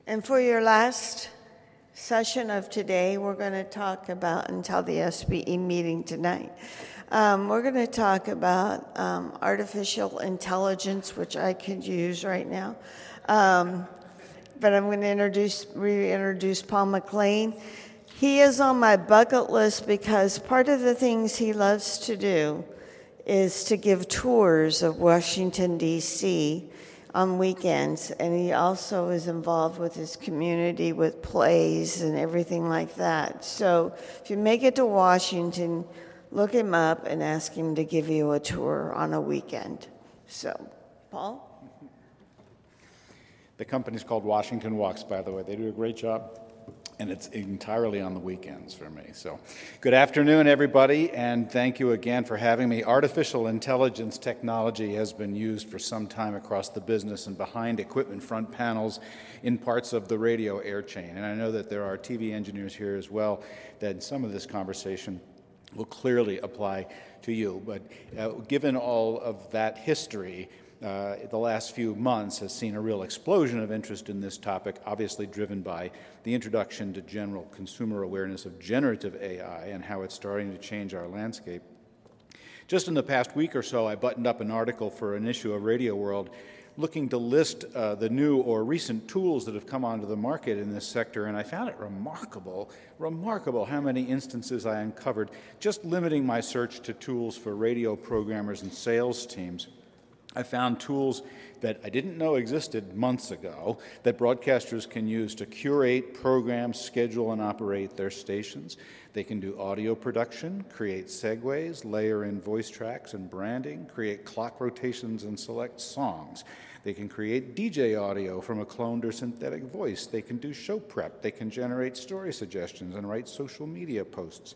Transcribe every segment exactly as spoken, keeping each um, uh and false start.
And for your last session of today, we're going to talk about, until the S B E meeting tonight, um, we're going to talk about um, artificial intelligence, which I could use right now. Um, but I'm going to introduce, reintroduce Paul McLean. He is on my bucket list because part of the things he loves to do is to give tours of Washington, D C on weekends, and he also is involved with his community with plays and everything like that. So if you make it to Washington, look him up and ask him to give you a tour on a weekend. So, Paul? The company's called Washington Walks, by the way. They do a great job, and it's entirely on the weekends for me. So, good afternoon, everybody, and thank you again for having me. Artificial intelligence technology has been used for some time across the business and behind equipment front panels in parts of the radio air chain. And I know that there are T V engineers here as well, that some of this conversation will clearly apply to you. But uh, given all of that history, Uh, the last few months has seen a real explosion of interest in this topic, obviously driven by the introduction to general consumer awareness of generative A I and how it's starting to change our landscape. Just in the past week or so, I buttoned up an article for an issue of Radio World looking to list uh, the new or recent tools that have come onto the market in this sector, and I found it remarkable, remarkable how many instances I uncovered, just limiting my search to tools for radio programmers and sales teams. I found tools that I didn't know existed months ago that broadcasters can use to curate, program, schedule, and operate their stations. They can do audio production, create segues, layer in voice tracks and branding, create clock rotations and select songs. They can create D J audio from a cloned or synthetic voice. They can do show prep. They can generate story suggestions and write social media posts.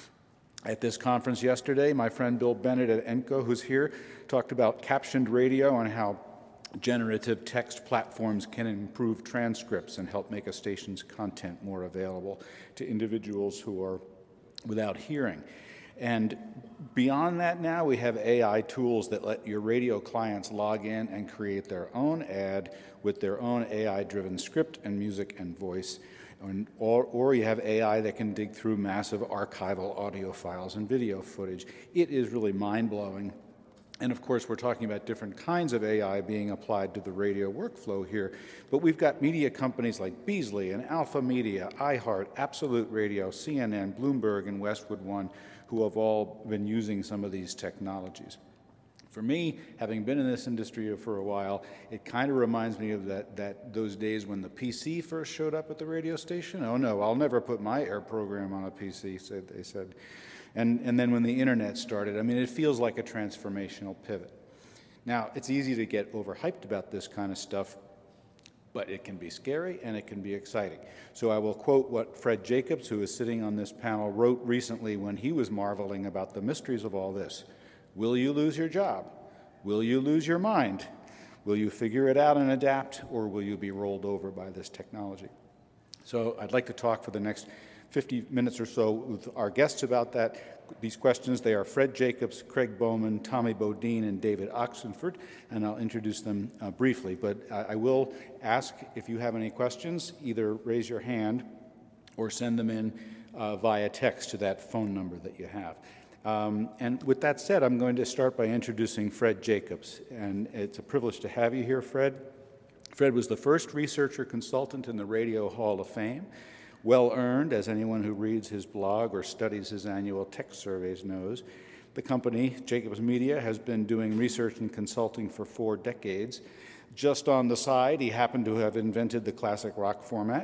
At this conference yesterday, my friend Bill Bennett at Enco, who's here, talked about captioned radio and how generative text platforms can improve transcripts and help make a station's content more available to individuals who are without hearing. And beyond that now, we have A I tools that let your radio clients log in and create their own ad with their own A I-driven script and music and voice. Or, or you have A I that can dig through massive archival audio files and video footage. It is really mind-blowing. And of course, we're talking about different kinds of A I being applied to the radio workflow here. But we've got media companies like Beasley and Alpha Media, iHeart, Absolute Radio, C N N, Bloomberg, and Westwood One, who have all been using some of these technologies. For me, having been in this industry for a while, it kind of reminds me of that, that those days when the P C first showed up at the radio station. Oh no, I'll never put my air program on a P C, said they said. And, and then when the internet started, I mean, it feels like a transformational pivot. Now, it's easy to get overhyped about this kind of stuff, but it can be scary and it can be exciting. So I will quote what Fred Jacobs, who is sitting on this panel, wrote recently when he was marveling about the mysteries of all this. Will you lose your job? Will you lose your mind? Will you figure it out and adapt, or will you be rolled over by this technology? So I'd like to talk for the next fifty minutes or so with our guests about that. These questions, they are Fred Jacobs, Craig Bowman, Tommy Bodine, and David Oxenford, and I'll introduce them uh, briefly. But I, I will ask if you have any questions, either raise your hand or send them in uh, via text to that phone number that you have. Um, and with that said, I'm going to start by introducing Fred Jacobs. And it's a privilege to have you here, Fred. Fred was the first researcher consultant in the Radio Hall of Fame, well earned, as anyone who reads his blog or studies his annual tech surveys knows. The company, Jacobs Media, has been doing research and consulting for four decades. Just on the side, he happened to have invented the classic rock format,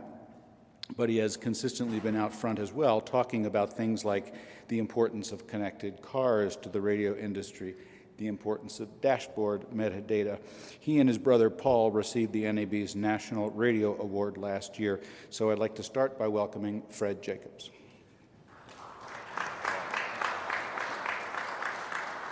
but he has consistently been out front as well, talking about things like the importance of connected cars to the radio industry, the importance of dashboard metadata. He and his brother Paul received the N A B's National Radio Award last year, so I'd like to start by welcoming Fred Jacobs.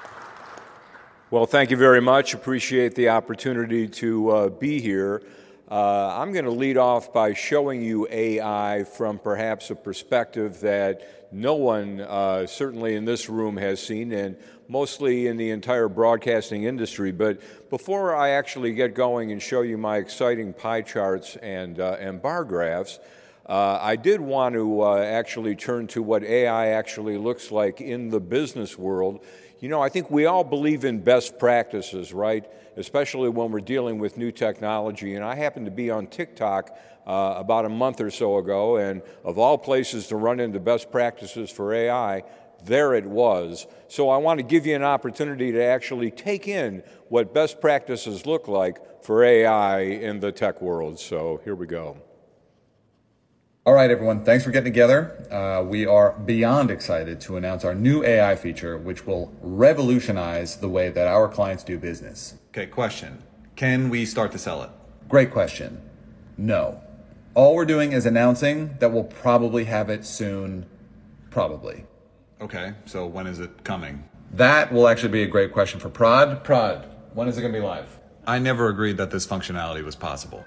Well, thank you very much. Appreciate the opportunity to uh, be here. Uh, I'm going to lead off by showing you A I from perhaps a perspective that no one, uh, certainly in this room, has seen, and mostly in the entire broadcasting industry. But before I actually get going and show you my exciting pie charts and, uh, and bar graphs, uh, I did want to uh, actually turn to what A I actually looks like in the business world. You know, I think we all believe in best practices, right? Especially when we're dealing with new technology. And I happened to be on TikTok uh, about a month or so ago, and of all places to run into best practices for A I, there it was. So I want to give you an opportunity to actually take in what best practices look like for A I in the tech world. So here we go. All right, everyone, thanks for getting together. Uh, we are beyond excited to announce our new A I feature, which will revolutionize the way that our clients do business. Okay, question. Can we start to sell it? Great question. No. All we're doing is announcing that we'll probably have it soon, probably. Okay, so when is it coming? That will actually be a great question for Prad. Prad, when is it going to be live? I never agreed that this functionality was possible.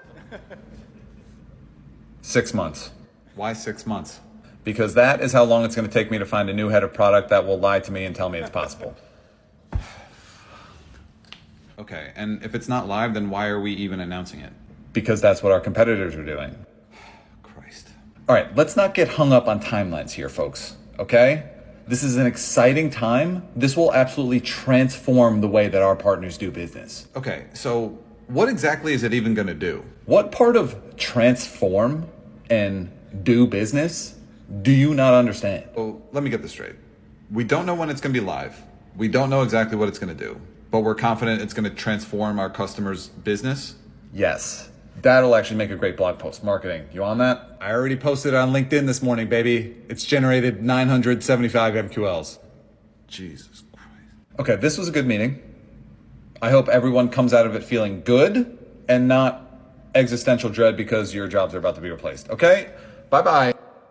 Six months. Why six months? Because that is how long it's going to take me to find a new head of product that will lie to me and tell me it's possible. Okay, and if it's not live, then why are we even announcing it? Because that's what our competitors are doing. Christ. All right, let's not get hung up on timelines here, folks, okay? This is an exciting time. This will absolutely transform the way that our partners do business. Okay, so what exactly is it even going to do? What part of transform and do business do you not understand? Well, let me get this straight. We don't know when it's going to be live. We don't know exactly what it's going to do, but we're confident it's going to transform our customers' business? Yes. That'll actually make a great blog post. Marketing, you on that? I already posted it on LinkedIn this morning, baby. It's generated nine hundred seventy-five M Q Ls. Jesus Christ. Okay, this was a good meeting. I hope everyone comes out of it feeling good and not existential dread because your jobs are about to be replaced. Okay? Bye-bye.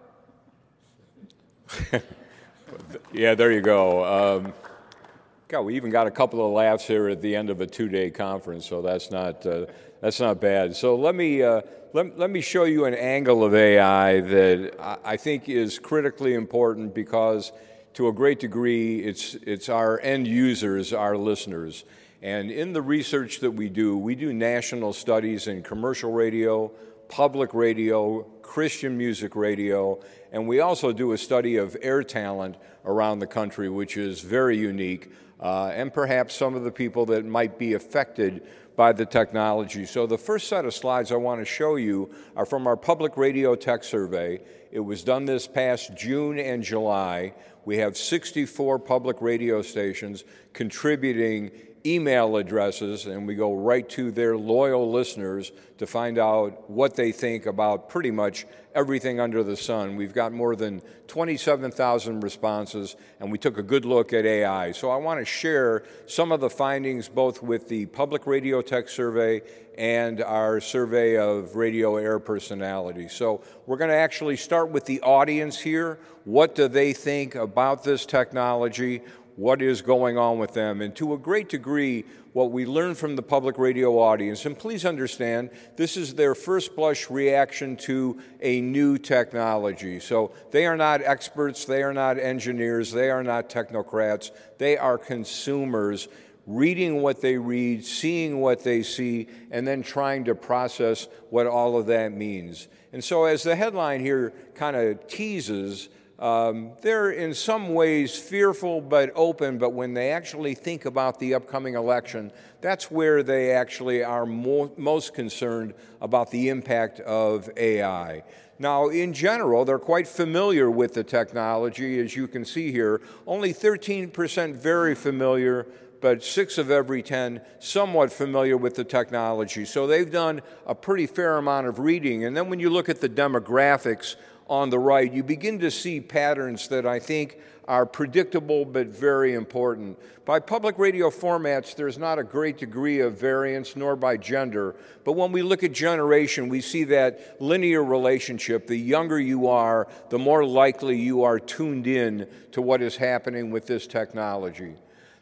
Yeah, there you go. Um, God, we even got a couple of laughs here at the end of a two-day conference, so that's not uh, that's not bad. So let me uh, let, let me show you an angle of A I that I, I think is critically important because, to a great degree, it's it's our end users, our listeners. And in the research that we do, we do national studies in commercial radio, public radio, Christian music radio, and we also do a study of air talent around the country, which is very unique, uh, and perhaps some of the people that might be affected by the technology. So the first set of slides I want to show you are from our Public Radio Tech Survey. It was done this past June and July. We have sixty-four public radio stations contributing email addresses, and we go right to their loyal listeners to find out what they think about pretty much everything under the sun. We've got more than twenty-seven thousand responses, and we took a good look at A I. So I want to share some of the findings both with the Public Radio Tech Survey and our survey of radio air personalities. So we're going to actually start with the audience here. What do they think about this technology? What is going on with them? And to a great degree, what we learned from the public radio audience, and please understand, this is their first blush reaction to a new technology. So they are not experts, they are not engineers, they are not technocrats, they are consumers reading what they read, seeing what they see, and then trying to process what all of that means. And so as the headline here kind of teases, Um, they're in some ways fearful but open, but when they actually think about the upcoming election, that's where they actually are mo- most concerned about the impact of A I. Now, in general, they're quite familiar with the technology, as you can see here. Only thirteen percent very familiar, but six of every ten somewhat familiar with the technology. So they've done a pretty fair amount of reading. And then when you look at the demographics on the right, you begin to see patterns that I think are predictable but very important. By public radio formats, there's not a great degree of variance, nor by gender. But when we look at generation, we see that linear relationship. The younger you are, the more likely you are tuned in to what is happening with this technology.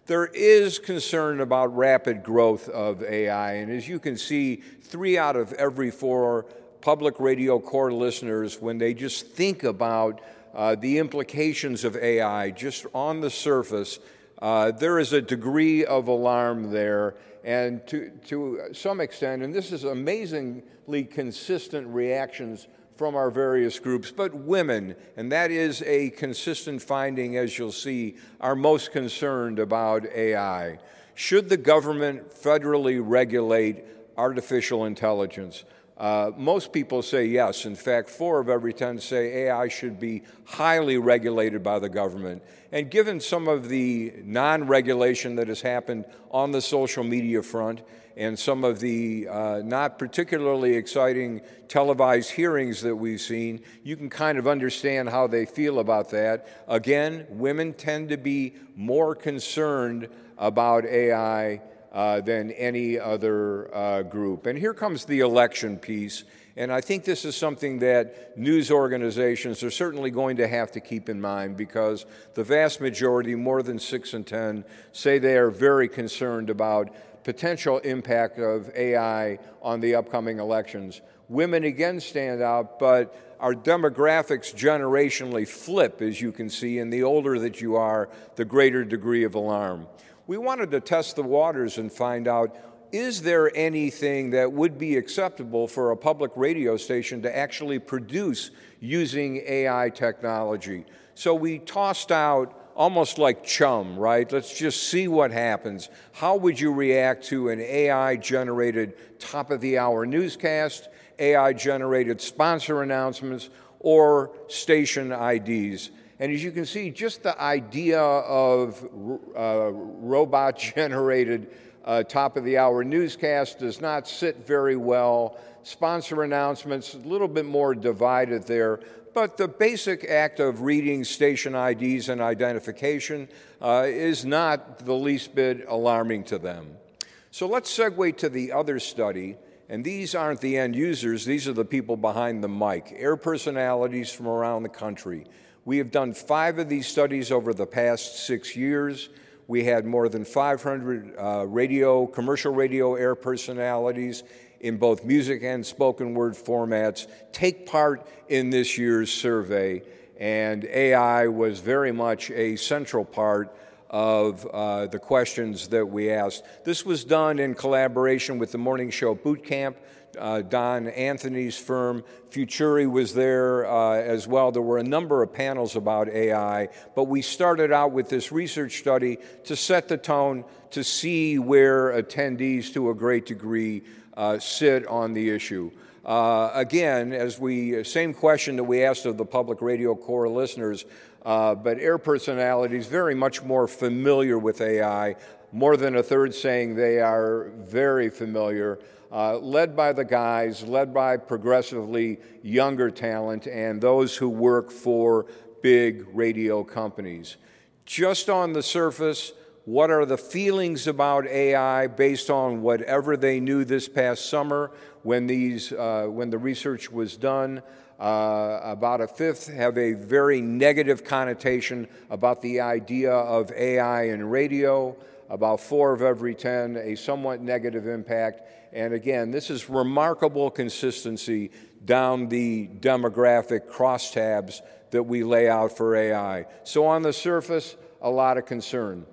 There is concern about rapid growth of A I, and as you can see, three out of every four public radio core listeners, when they just think about uh, the implications of A I just on the surface, uh, there is a degree of alarm there, and to, to some extent, and this is amazingly consistent reactions from our various groups, but women, and that is a consistent finding, as you'll see, are most concerned about A I. Should the government federally regulate artificial intelligence? Uh, most people say yes. In fact, four of every ten say A I should be highly regulated by the government. And given some of the non-regulation that has happened on the social media front, and some of the uh, not particularly exciting televised hearings that we've seen, you can kind of understand how they feel about that. Again, women tend to be more concerned about A I uh, than any other uh, group. And here comes the election piece, and I think this is something that news organizations are certainly going to have to keep in mind, because the vast majority, more than six in ten, say they are very concerned about potential impact of A I on the upcoming elections. Women again stand out, but our demographics generationally flip, as you can see, and the older that you are, the greater degree of alarm. We wanted to test the waters and find out, is there anything that would be acceptable for a public radio station to actually produce using A I technology? So we tossed out, almost like chum, right? Let's just see what happens. How would you react to an A I-generated top-of-the-hour newscast, A I-generated sponsor announcements, or station I Ds? And as you can see, just the idea of uh, robot-generated uh, top-of-the-hour newscast does not sit very well. Sponsor announcements, a little bit more divided there. But the basic act of reading station I Ds and identification uh, is not the least bit alarming to them. So let's segue to the other study, and these aren't the end users, these are the people behind the mic, air personalities from around the country. We have done five of these studies over the past six years. We had more than five hundred uh, radio, commercial radio air personalities in both music and spoken word formats take part in this year's survey, and A I was very much a central part of uh, the questions that we asked. This was done in collaboration with the Morning Show Boot Camp, uh, Don Anthony's firm. Futuri was there uh, as well. There were a number of panels about A I, but we started out with this research study to set the tone, to see where attendees to a great degree Uh, sit on the issue. Uh, again, as we, same question that we asked of the public radio core listeners, uh, but air personalities very much more familiar with A I, more than a third saying they are very familiar, uh, led by the guys, led by progressively younger talent and those who work for big radio companies. Just on the surface, what are the feelings about A I based on whatever they knew this past summer when these uh, when the research was done? Uh, about a fifth have a very negative connotation about the idea of A I in radio. About four of every ten, a somewhat negative impact. And again, this is remarkable consistency down the demographic crosstabs that we lay out for A I. So on the surface, a lot of concern.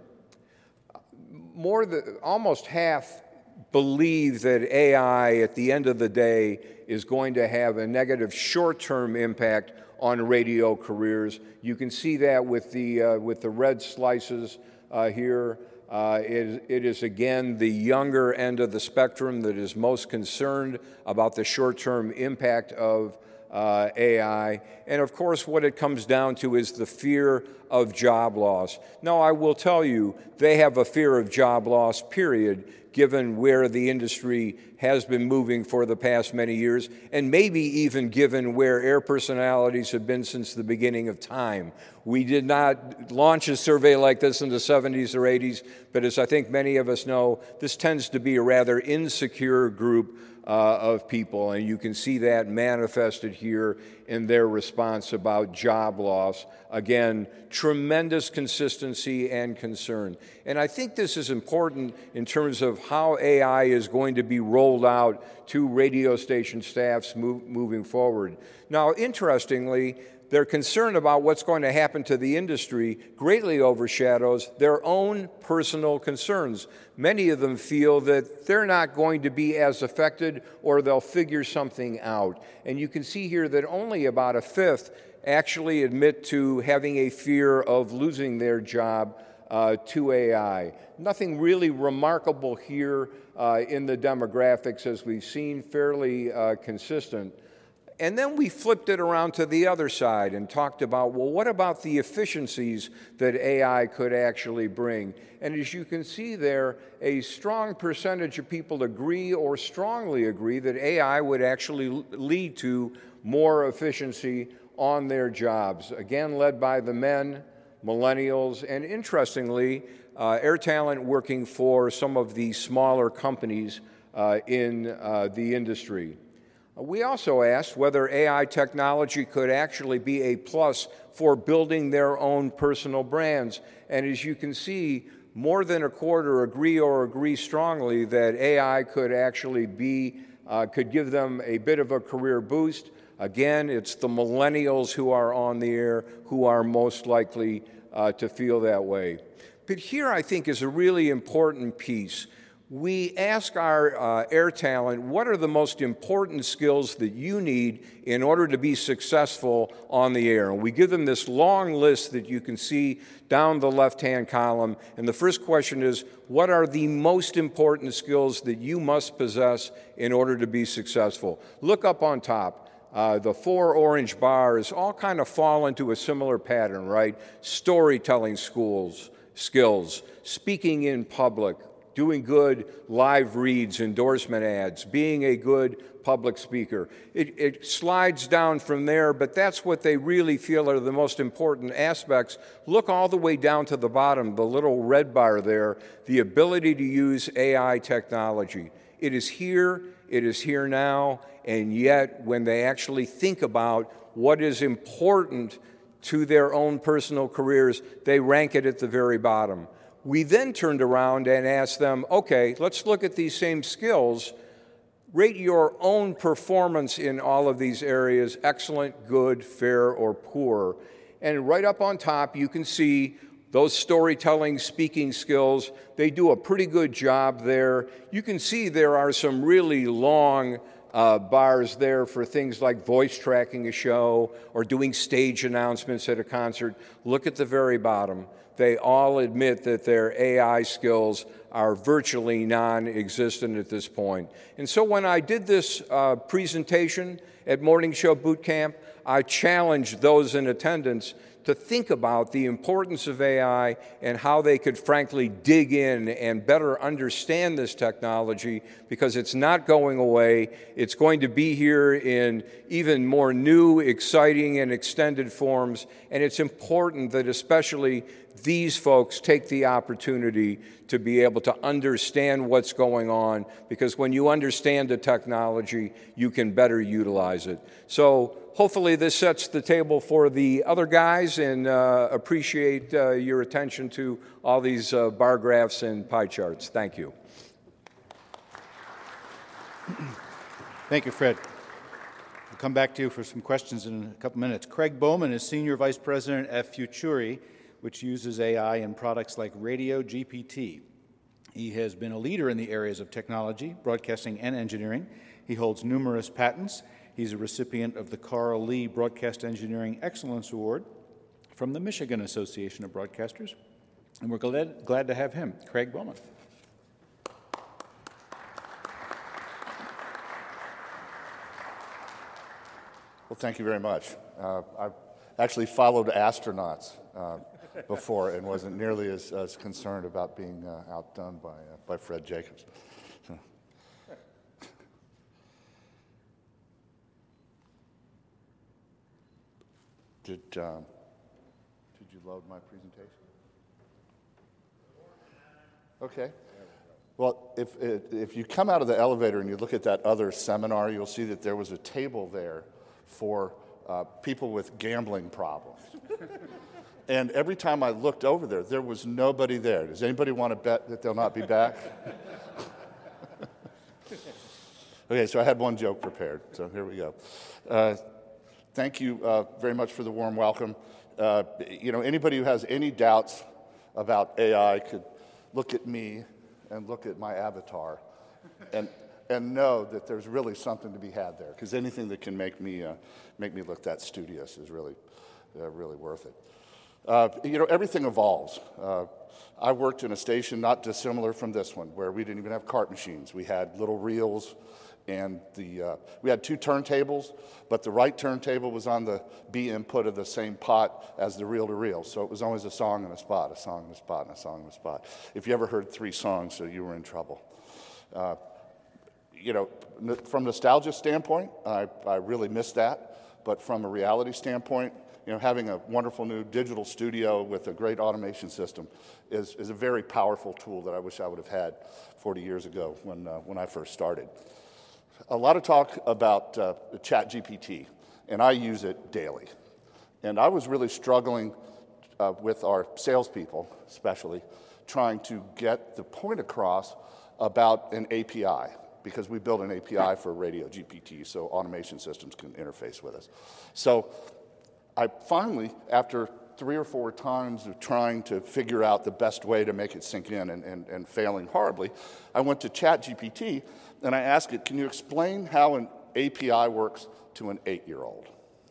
More than almost half believe that A I at the end of the day is going to have a negative short-term impact on radio careers. You can see that with the uh, with the red slices uh, here. Uh, it, it is again the younger end of the spectrum that is most concerned about the short-term impact of Uh, A I. And of course, what it comes down to is the fear of job loss. Now, I will tell you, they have a fear of job loss, period, given where the industry has been moving for the past many years, and maybe even given where air personalities have been since the beginning of time. We did not launch a survey like this in the seventies or eighties, but as I think many of us know, this tends to be a rather insecure group uh, of people, and you can see that manifested here in their response about job loss. Again, tremendous consistency and concern. And I think this is important in terms of how A I is going to be rolled out to radio station staffs move, moving forward. Now, interestingly, their concern about what's going to happen to the industry greatly overshadows their own personal concerns. Many of them feel that they're not going to be as affected or they'll figure something out. And you can see here that only about a fifth actually admit to having a fear of losing their job uh, to A I. Nothing really remarkable here uh, in the demographics, as we've seen, fairly uh, consistent. And then we flipped it around to the other side and talked about, well, what about the efficiencies that A I could actually bring? And as you can see there, a strong percentage of people agree or strongly agree that A I would actually lead to more efficiency on their jobs. Again, led by the men, millennials, and interestingly, uh, Air Talent working for some of the smaller companies uh, in uh, the industry. We also asked whether A I technology could actually be a plus for building their own personal brands. And as you can see, more than a quarter agree or agree strongly that A I could actually be, uh, could give them a bit of a career boost. Again, it's the millennials who are on the air who are most likely uh, to feel that way. But here, I think, is a really important piece. We ask our uh, air talent, what are the most important skills that you need in order to be successful on the air? And we give them this long list that you can see down the left-hand column. And the first question is, what are the most important skills that you must possess in order to be successful? Look up on top. Uh, the four orange bars all kind of fall into a similar pattern, right? Storytelling schools, skills, speaking in public, doing good live reads, endorsement ads, being a good public speaker. It, it slides down from there, but that's what they really feel are the most important aspects. Look all the way down to the bottom, the little red bar there, the ability to use A I technology. It is here, it is here now, and yet when they actually think about what is important to their own personal careers, they rank it at the very bottom. We then turned around and asked them, okay, let's look at these same skills. Rate your own performance in all of these areas, excellent, good, fair, or poor. And right up on top, you can see those storytelling, speaking skills. They do a pretty good job there. You can see there are some really long uh, bars there for things like voice tracking a show or doing stage announcements at a concert. Look at the very bottom. They all admit that their A I skills are virtually non-existent at this point. And so when I did this uh, presentation at Morning Show Boot Camp, I challenged those in attendance to think about the importance of A I and how they could frankly dig in and better understand this technology, because it's not going away. It's going to be here in even more new, exciting, and extended forms. And it's important that especially these folks take the opportunity to be able to understand what's going on, because when you understand the technology, you can better utilize it. So hopefully this sets the table for the other guys, and uh, appreciate uh, your attention to all these uh, bar graphs and pie charts. Thank you. Thank you, Fred. We'll come back to you for some questions in a couple minutes. Craig Bowman is Senior Vice President at Futuri, which uses A I in products like Radio G P T. He has been a leader in the areas of technology, broadcasting, and engineering. He holds numerous patents. He's a recipient of the Carl Lee Broadcast Engineering Excellence Award from the Michigan Association of Broadcasters. And we're glad, glad to have him, Craig Bowman. Well, thank you very much. Uh, I've actually followed astronauts uh, before and wasn't nearly as, as concerned about being uh, outdone by, uh, by Fred Jacobs. So. Did, um, did you load my presentation? Okay. Well, if, if you come out of the elevator and you look at that other seminar, you'll see that there was a table there for uh, people with gambling problems. And every time I looked over there, there was nobody there. Does anybody want to bet that they'll not be back? Okay, so I had one joke prepared, so here we go. Uh, thank you uh, very much for the warm welcome. Uh, you know, anybody who has any doubts about A I could look at me and look at my avatar and and know that there's really something to be had there, because anything that can make me uh, make me look that studious is really uh, really worth it. Uh, you know, everything evolves. Uh, I worked in a station not dissimilar from this one, where we didn't even have cart machines. We had little reels, and the uh, we had two turntables, but the right turntable was on the B input of the same pot as the reel-to-reel. So it was always a song and a spot, a song and a spot, and a song and a spot. If you ever heard three songs, so you were in trouble. Uh, you know, n- from nostalgia standpoint, I, I really miss that. But from a reality standpoint, you know, having a wonderful new digital studio with a great automation system is, is a very powerful tool that I wish I would have had forty years ago when, uh, when I first started. A lot of talk about uh, ChatGPT, and I use it daily. And I was really struggling uh, with our salespeople, especially, trying to get the point across about an A P I, because we built an A P I for Radio G P T so automation systems can interface with us. So I finally, after three or four times of trying to figure out the best way to make it sink in and, and, and failing horribly, I went to ChatGPT and I asked it, can you explain how an A P I works to an eight-year-old?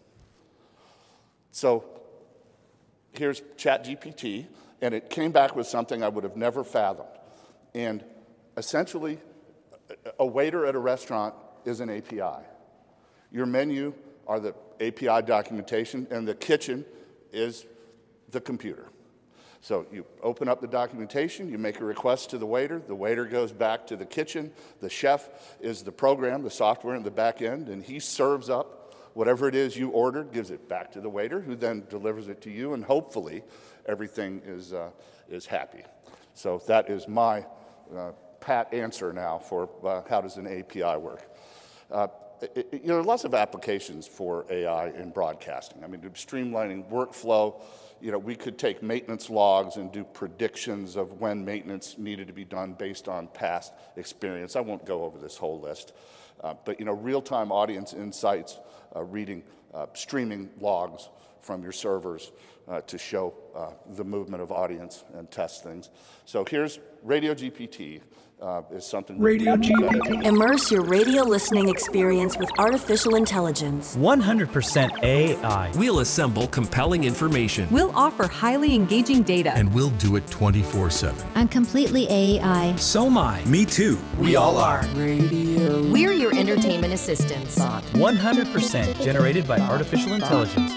So here's ChatGPT, and it came back with something I would have never fathomed. And essentially, a waiter at a restaurant is an A P I. Your menu are the A P I documentation, and the kitchen is the computer. So you open up the documentation, you make a request to the waiter, the waiter goes back to the kitchen, the chef is the program, the software in the back end, and he serves up whatever it is you ordered, gives it back to the waiter, who then delivers it to you, and hopefully everything is, uh, is happy. So that is my uh, pat answer now for uh, how does an A P I work. Uh, it, it, you know, there are lots of applications for A I in broadcasting. I mean, streamlining workflow. You know, we could take maintenance logs and do predictions of when maintenance needed to be done based on past experience. I won't go over this whole list. Uh, but, you know, real-time audience insights, uh, reading, uh, streaming logs from your servers uh, to show uh, the movement of audience and test things. So here's Radio G P T. Uh, is something Radio G P T. Immerse your radio listening experience with artificial intelligence. one hundred percent A I. We'll assemble compelling information. We'll offer highly engaging data. And we'll do it twenty-four seven. I'm completely A I. So am I. Me too. We all are. Radio. We're your entertainment assistants. one hundred percent generated by artificial intelligence.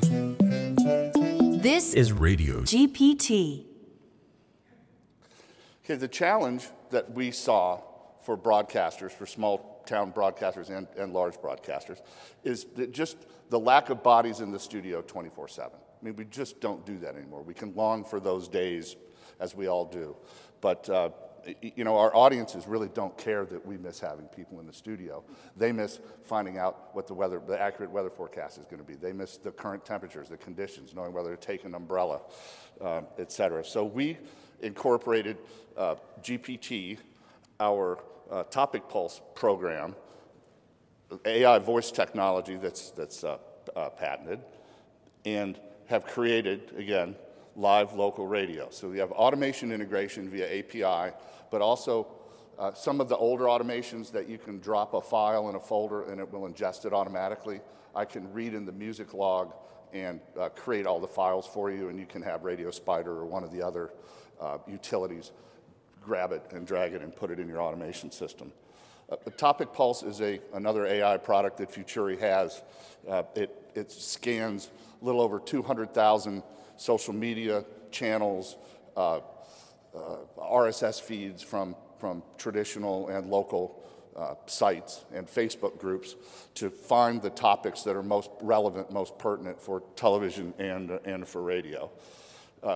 This is Radio G P T. Okay, the challenge that we saw for broadcasters, for small town broadcasters and, and large broadcasters, is that just the lack of bodies in the studio twenty-four seven. I mean, we just don't do that anymore. We can long for those days, as we all do. But, uh, you know, our audiences really don't care that we miss having people in the studio. They miss finding out what the weather, the accurate weather forecast is going to be. They miss the current temperatures, the conditions, knowing whether to take an umbrella, uh, et cetera. So we incorporated uh, G P T, our uh, Topic Pulse program, A I voice technology that's, that's uh, uh, patented, and have created, again, live local radio. So we have automation integration via A P I, but also uh, some of the older automations that you can drop a file in a folder and it will ingest it automatically. I can read in the music log and uh, create all the files for you, and you can have Radio Spider or one of the other uh, utilities grab it and drag it and put it in your automation system. Uh, the Topic Pulse is a, another A I product that Futuri has. Uh, it, it scans a little over two hundred thousand social media channels, uh, uh, R S S feeds from, from traditional and local uh, sites and Facebook groups to find the topics that are most relevant, most pertinent for television and, uh, and for radio. Uh,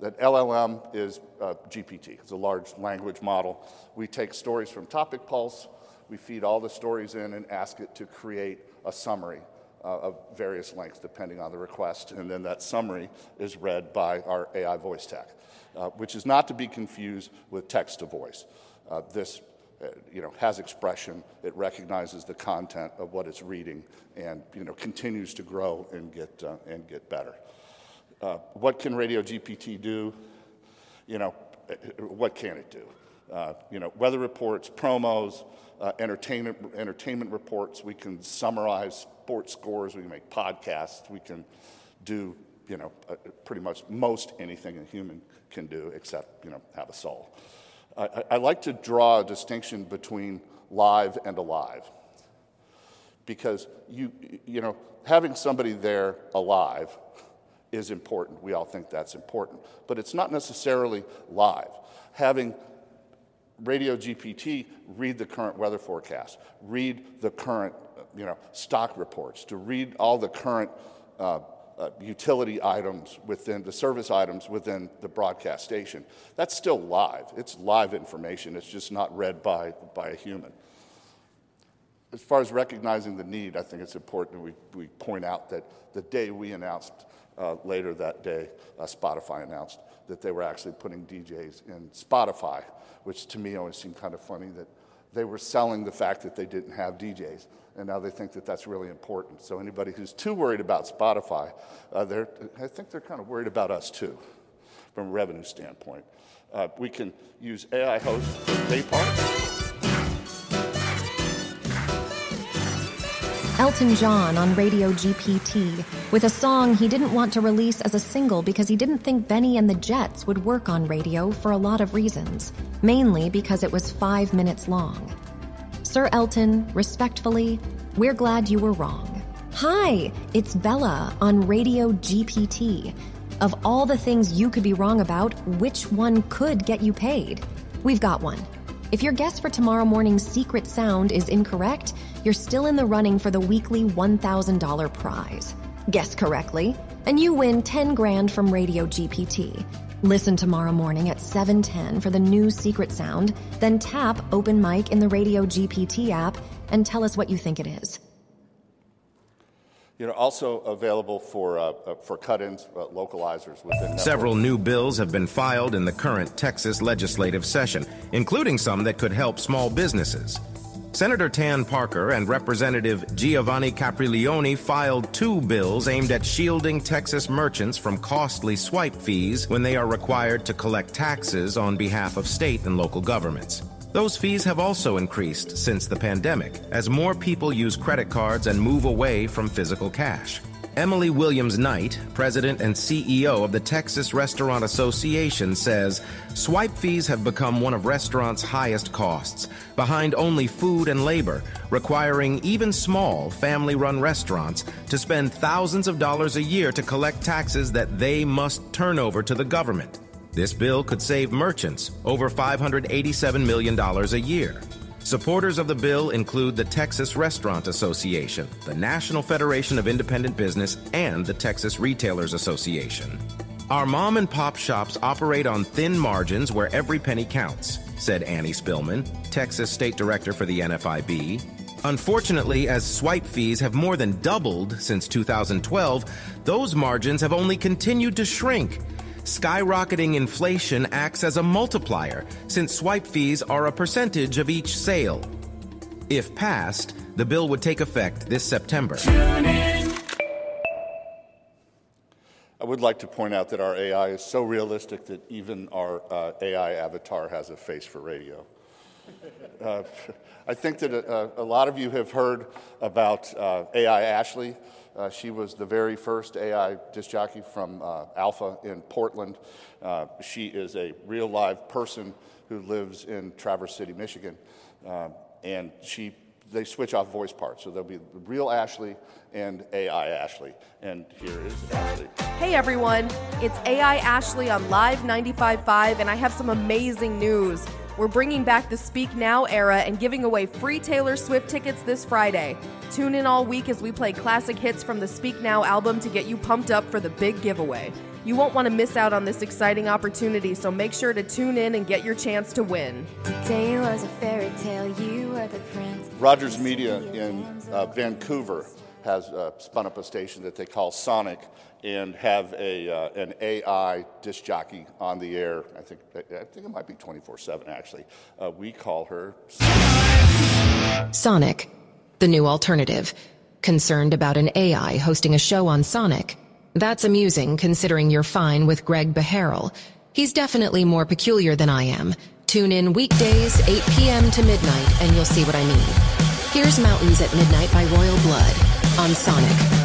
that L L M is uh, G P T. It's a large language model. We take stories from Topic Pulse, we feed all the stories in and ask it to create a summary uh, of various lengths depending on the request, and then that summary is read by our A I voice tech, uh, which is not to be confused with text-to-voice. Uh, this uh, you know, has expression, it recognizes the content of what it's reading, and you know, continues to grow and get, uh, and get better. Uh, what can Radio G P T do? You know, what can it do? Uh, you know, weather reports, promos, uh, entertainment entertainment reports. We can summarize sports scores. We can make podcasts. We can do, you know, uh, pretty much most anything a human can do, except, you know, have a soul. Uh, I, I like to draw a distinction between live and alive, because you, you know, having somebody there alive is important. We all think that's important, but it's not necessarily live. Having Radio G P T read the current weather forecast, read the current, you know, stock reports, to read all the current uh, uh, utility items within the service items within the broadcast station. That's still live. It's live information. It's just not read by by a human. As far as recognizing the need, I think it's important we we point out that the day we announced. Uh, later that day, uh, Spotify announced that they were actually putting D Js in Spotify, which to me always seemed kind of funny that they were selling the fact that they didn't have D Js, and now they think that that's really important. So anybody who's too worried about Spotify, uh, they're, I think they're kind of worried about us too, from a revenue standpoint. Uh, we can use A I hosts for day parts. Elton John on Radio G P T with a song he didn't want to release as a single because he didn't think Benny and the Jets would work on radio for a lot of reasons, mainly because it was five minutes long. Sir Elton, respectfully, we're glad you were wrong. Hi, it's Bella on Radio G P T. Of all the things you could be wrong about, which one could get you paid? We've got one. If your guess for tomorrow morning's secret sound is incorrect, you're still in the running for the weekly one thousand dollars prize. Guess correctly, and you win ten grand from Radio G P T. Listen tomorrow morning at seven ten for the new secret sound, then tap open mic in the Radio G P T app and tell us what you think it is. You know, also available for uh, uh, for cut-ins, uh, localizers within network. Several new bills have been filed in the current Texas legislative session, including some that could help small businesses. Senator Tan Parker and Representative Giovanni Capriglione filed two bills aimed at shielding Texas merchants from costly swipe fees when they are required to collect taxes on behalf of state and local governments. Those fees have also increased since the pandemic, as more people use credit cards and move away from physical cash. Emily Williams Knight, president and C E O of the Texas Restaurant Association, says swipe fees have become one of restaurants' highest costs, behind only food and labor, requiring even small family-run restaurants to spend thousands of dollars a year to collect taxes that they must turn over to the government. This bill could save merchants over five hundred eighty-seven million dollars a year. Supporters of the bill include the Texas Restaurant Association, the National Federation of Independent Business, and the Texas Retailers Association. Our mom and pop shops operate on thin margins where every penny counts, said Annie Spillman, Texas State Director for the N F I B. Unfortunately, as swipe fees have more than doubled since two thousand twelve, those margins have only continued to shrink. Skyrocketing inflation acts as a multiplier, since swipe fees are a percentage of each sale. If passed, the bill would take effect this September. I would like to point out that our A I is so realistic that even our uh, A I avatar has a face for radio. Uh, I think that a, a lot of you have heard about uh, A I Ashley. Uh, she was the very first A I disc jockey from uh, Alpha in Portland. Uh, she is a real live person who lives in Traverse City, Michigan. Uh, and she they switch off voice parts. So there'll be the real Ashley and A I Ashley. And here is Ashley. Hey everyone, it's A I Ashley on Live ninety-five point five, and I have some amazing news. We're bringing back the Speak Now era and giving away free Taylor Swift tickets this Friday. Tune in all week as we play classic hits from the Speak Now album to get you pumped up for the big giveaway. You won't want to miss out on this exciting opportunity, so make sure to tune in and get your chance to win. Today was a fairy tale, you were the prince. Rogers Media in uh, Vancouver has uh, spun up a station that they call Sonic and have a uh, an A I disc jockey on the air. I think I think it might be twenty-four seven actually. Uh, we call her Sonic. Sonic, the new alternative. Concerned about an A I hosting a show on Sonic? That's amusing considering you're fine with Greg Beharrell. He's definitely more peculiar than I am. Tune in weekdays, eight p.m. to midnight, and you'll see what I mean. Here's Mountains at Midnight by Royal Blood on Sonic.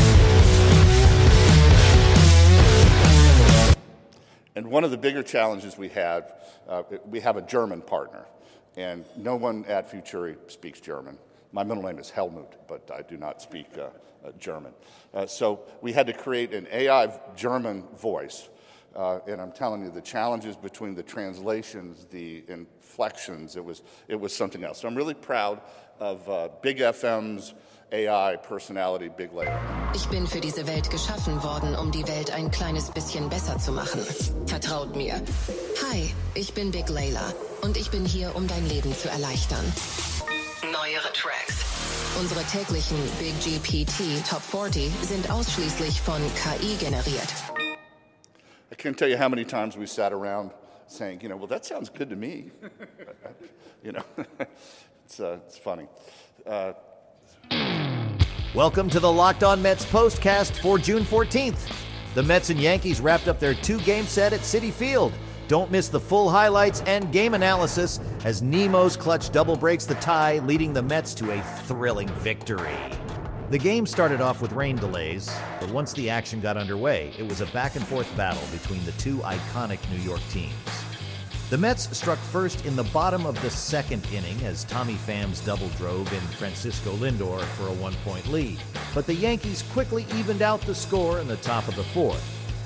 And one of the bigger challenges we have, uh, we have a German partner, and no one at Futuri speaks German. My middle name is Helmut, but I do not speak uh, uh, German. Uh, so we had to create an A I German voice, uh, and I'm telling you, the challenges between the translations, the inflections, it was, it was something else. So I'm really proud of uh, Big F M's A I personality, Big Layla. Ich bin für diese Welt geschaffen worden, um die Welt ein kleines bisschen besser zu machen. Vertraut mir. Hi, ich bin Big Layla und ich bin hier, um dein Leben zu erleichtern. Neuere Tracks. Unsere täglichen Big G P T Top forty sind ausschließlich von K I generiert. I can't tell you how many times we sat around saying, you know, well, that sounds good to me. you know, it's, uh, it's funny. Uh, Welcome to the Locked On Mets postcast for June fourteenth. The Mets and Yankees wrapped up their two-game set at Citi Field. Don't miss the full highlights and game analysis as Nemo's clutch double breaks the tie, leading the Mets to a thrilling victory. The game started off with rain delays, but once the action got underway, it was a back-and-forth battle between the two iconic New York teams. The Mets struck first in the bottom of the second inning as Tommy Pham's double drove in Francisco Lindor for a one-point lead. But the Yankees quickly evened out the score in the top of the fourth.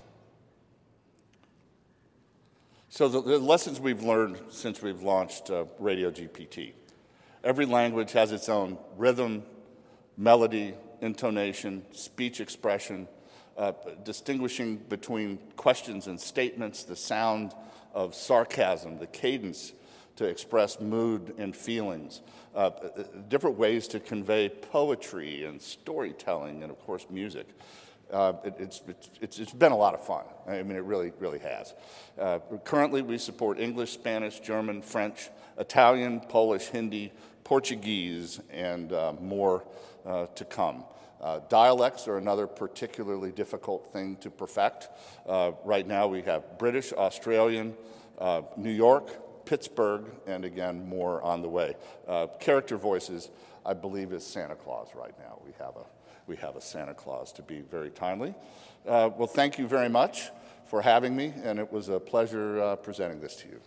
So the, the lessons we've learned since we've launched uh, Radio G P T. Every language has its own rhythm, melody, intonation, speech expression, uh, distinguishing between questions and statements, the sound of sarcasm, the cadence to express mood and feelings, uh, different ways to convey poetry and storytelling, and of course music. Uh, it, it's, it's, it's been a lot of fun. I mean, it really, really has. Uh, currently, we support English, Spanish, German, French, Italian, Polish, Hindi, Portuguese, and uh, more uh, to come. Uh, dialects are another particularly difficult thing to perfect. Uh, right now we have British, Australian, uh, New York, Pittsburgh, and again, more on the way. Uh, character voices, I believe, is Santa Claus right now. We have a, we have a Santa Claus to be very timely. Uh, well, thank you very much for having me, and it was a pleasure uh, presenting this to you.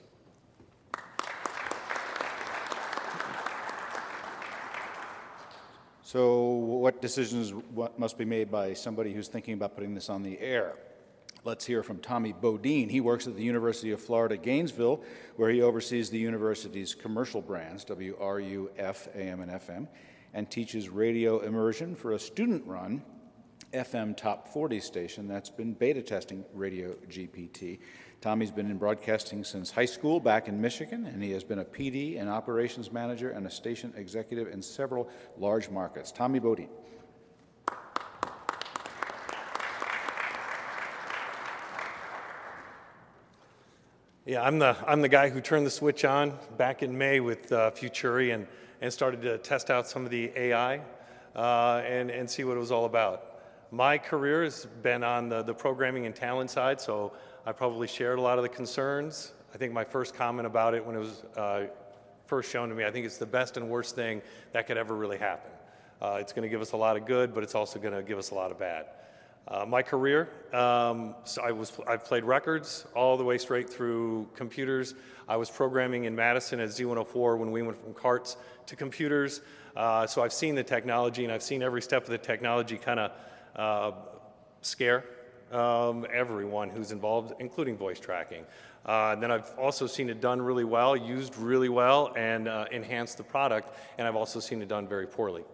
So what decisions what must be made by somebody who's thinking about putting this on the air? Let's hear from Tommy Bodine. He works at the University of Florida, Gainesville, where he oversees the university's commercial brands, W R U F, A M, and F M, and teaches radio immersion for a student-run F M Top forty station that's been beta testing Radio G P T. Tommy's been in broadcasting since high school back in Michigan, and he has been a P D, an operations manager, and a station executive in several large markets. Tommy Bodine. Yeah, I'm the I'm the guy who turned the switch on back in May with uh, Futuri and and started to test out some of the A I uh, and and see what it was all about. My career has been on the, the programming and talent side, so I probably shared a lot of the concerns. I think my first comment about it when it was uh, first shown to me, I think it's the best and worst thing that could ever really happen. Uh, it's going to give us a lot of good, but it's also going to give us a lot of bad. Uh, my career, um, so I was, I've played records all the way straight through computers. I was programming in Madison at Z one oh four when we went from carts to computers. Uh, so I've seen the technology, and I've seen every step of the technology kind of uh, scare um, everyone who's involved, including voice tracking. Uh, and then I've also seen it done really well, used really well, and uh, enhanced the product, and I've also seen it done very poorly.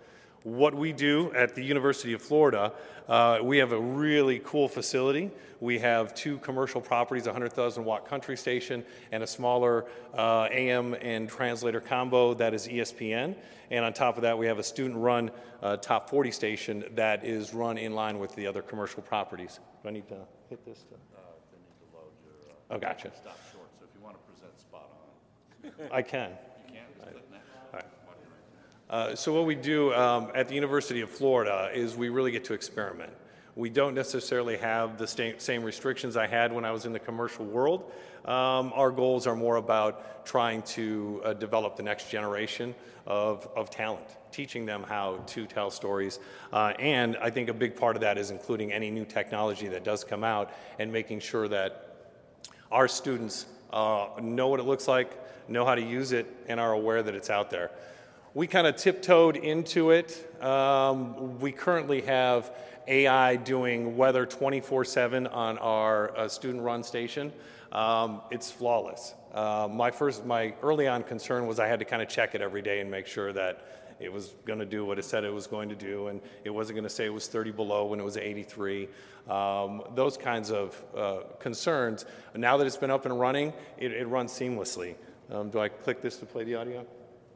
what we do at the University of Florida, uh, we have a really cool facility. We have two commercial properties, a one hundred thousand watt country station and a smaller uh, A M and translator combo that is E S P N. And on top of that, we have a student-run uh, top forty station that is run in line with the other commercial properties. Do I need to hit this? To... Uh, they need to load your uh, oh, gotcha. stop short. So if you want to present spot on. I can. You can? Just click next. All right. Uh, so what we do um, at the University of Florida is we really get to experiment. We don't necessarily have the same restrictions I had when I was in the commercial world. Um, our goals are more about trying to uh, develop the next generation of, of talent, teaching them how to tell stories. Uh, and I think a big part of that is including any new technology that does come out and making sure that our students uh, know what it looks like, know how to use it, and are aware that it's out there. We kind of tiptoed into it. Um, we currently have A I doing weather twenty-four seven on our uh, student-run station. Um, it's flawless. Uh, my first, my early on concern was I had to kind of check it every day and make sure that it was going to do what it said it was going to do, and it wasn't going to say it was thirty below when it was eighty-three. Um, those kinds of uh, concerns. Now that it's been up and running, it, it runs seamlessly. Um, do I click this to play the audio?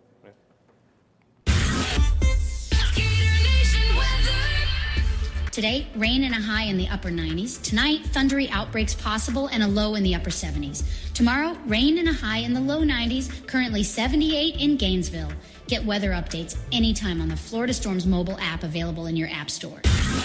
Today, rain and a high in the upper nineties. Tonight, thundery outbreaks possible and a low in the upper seventies. Tomorrow, rain and a high in the low nineties, currently seventy-eight in Gainesville. Get weather updates anytime on the Florida Storms mobile app available in your app store.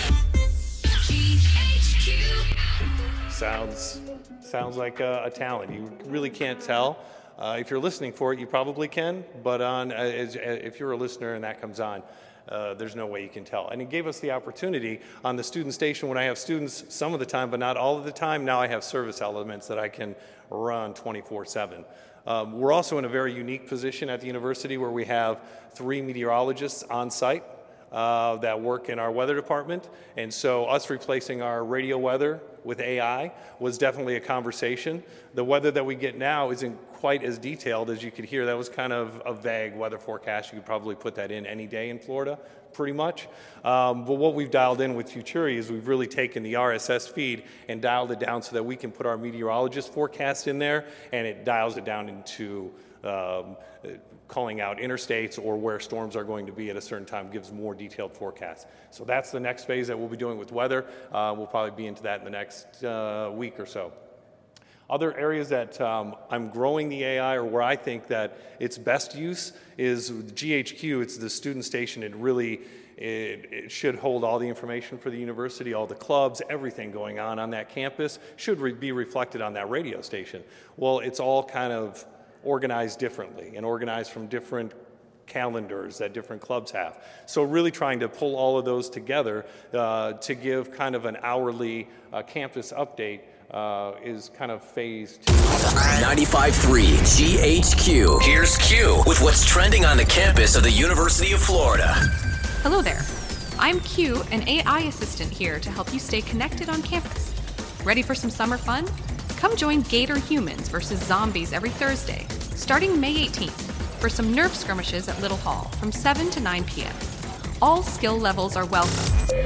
Sounds, sounds like a, a talent. You really can't tell. Uh, if you're listening for it, you probably can, but on, uh, as, uh, if you're a listener and that comes on, Uh, there's no way you can tell. And it gave us the opportunity on the student station when I have students some of the time, but not all of the time. Now I have service elements that I can run twenty-four seven. Um, we're also in a very unique position at the university where we have three meteorologists on site uh, that work in our weather department. And so us replacing our radio weather with A I was definitely a conversation. The weather that we get now isn't quite as detailed as you could hear. That was kind of a vague weather forecast. You could probably put that in any day in Florida, pretty much. Um, but what we've dialed in with Futuri is we've really taken the R S S feed and dialed it down so that we can put our meteorologist forecast in there, and it dials it down into um, calling out interstates or where storms are going to be at a certain time, gives more detailed forecasts. So that's the next phase that we'll be doing with weather. Uh, we'll probably be into that in the next uh, week or so. Other areas that um, I'm growing the A I, or where I think that its best use, is G H Q. It's the student station. It really it, it should hold all the information for the university, all the clubs, everything going on on that campus should re- be reflected on that radio station. Well, it's all kind of organized differently and organized from different calendars that different clubs have. So really trying to pull all of those together uh, to give kind of an hourly uh, campus update uh, is kind of phase two. ninety-five point three G H Q. Here's Q with what's trending on the campus of the University of Florida. Hello there. I'm Q, an A I assistant here to help you stay connected on campus. Ready for some summer fun? Come join Gator Humans versus Zombies every Thursday, starting May eighteenth, for some Nerf skirmishes at Little Hall from seven to nine p.m. All skill levels are welcome.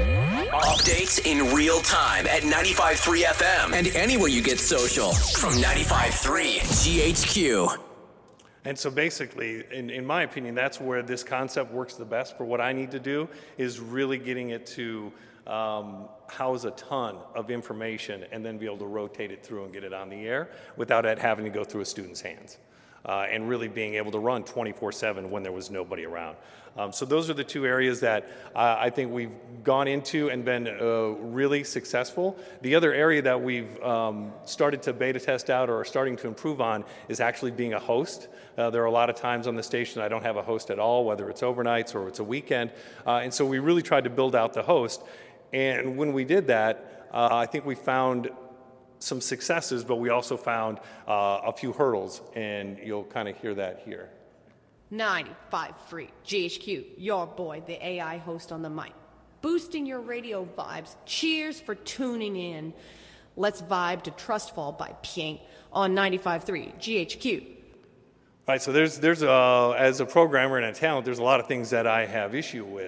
Updates in real time at ninety-five point three F M and anywhere you get social from ninety-five point three G H Q. And so basically, in, in my opinion, that's where this concept works the best for what I need to do, is really getting it to um, house a ton of information and then be able to rotate it through and get it on the air without it having to go through a student's hands. Uh, and really being able to run twenty-four seven when there was nobody around. Um, so those are the two areas that uh, I think we've gone into and been uh, really successful. The other area that we've um, started to beta test out or are starting to improve on is actually being a host. Uh, there are a lot of times on the station I don't have a host at all, whether it's overnights or it's a weekend. Uh, and so we really tried to build out the host. And when we did that, uh, I think we found some successes, but we also found uh, a few hurdles, and you'll kind of hear that here. ninety-five point three G H Q, your boy, the A I host on the mic. Boosting your radio vibes. Cheers for tuning in. Let's vibe to Trustfall by Pink on ninety-five point three G H Q. All right, so there's, there's a, as a programmer and a talent, there's a lot of things that I have issue with.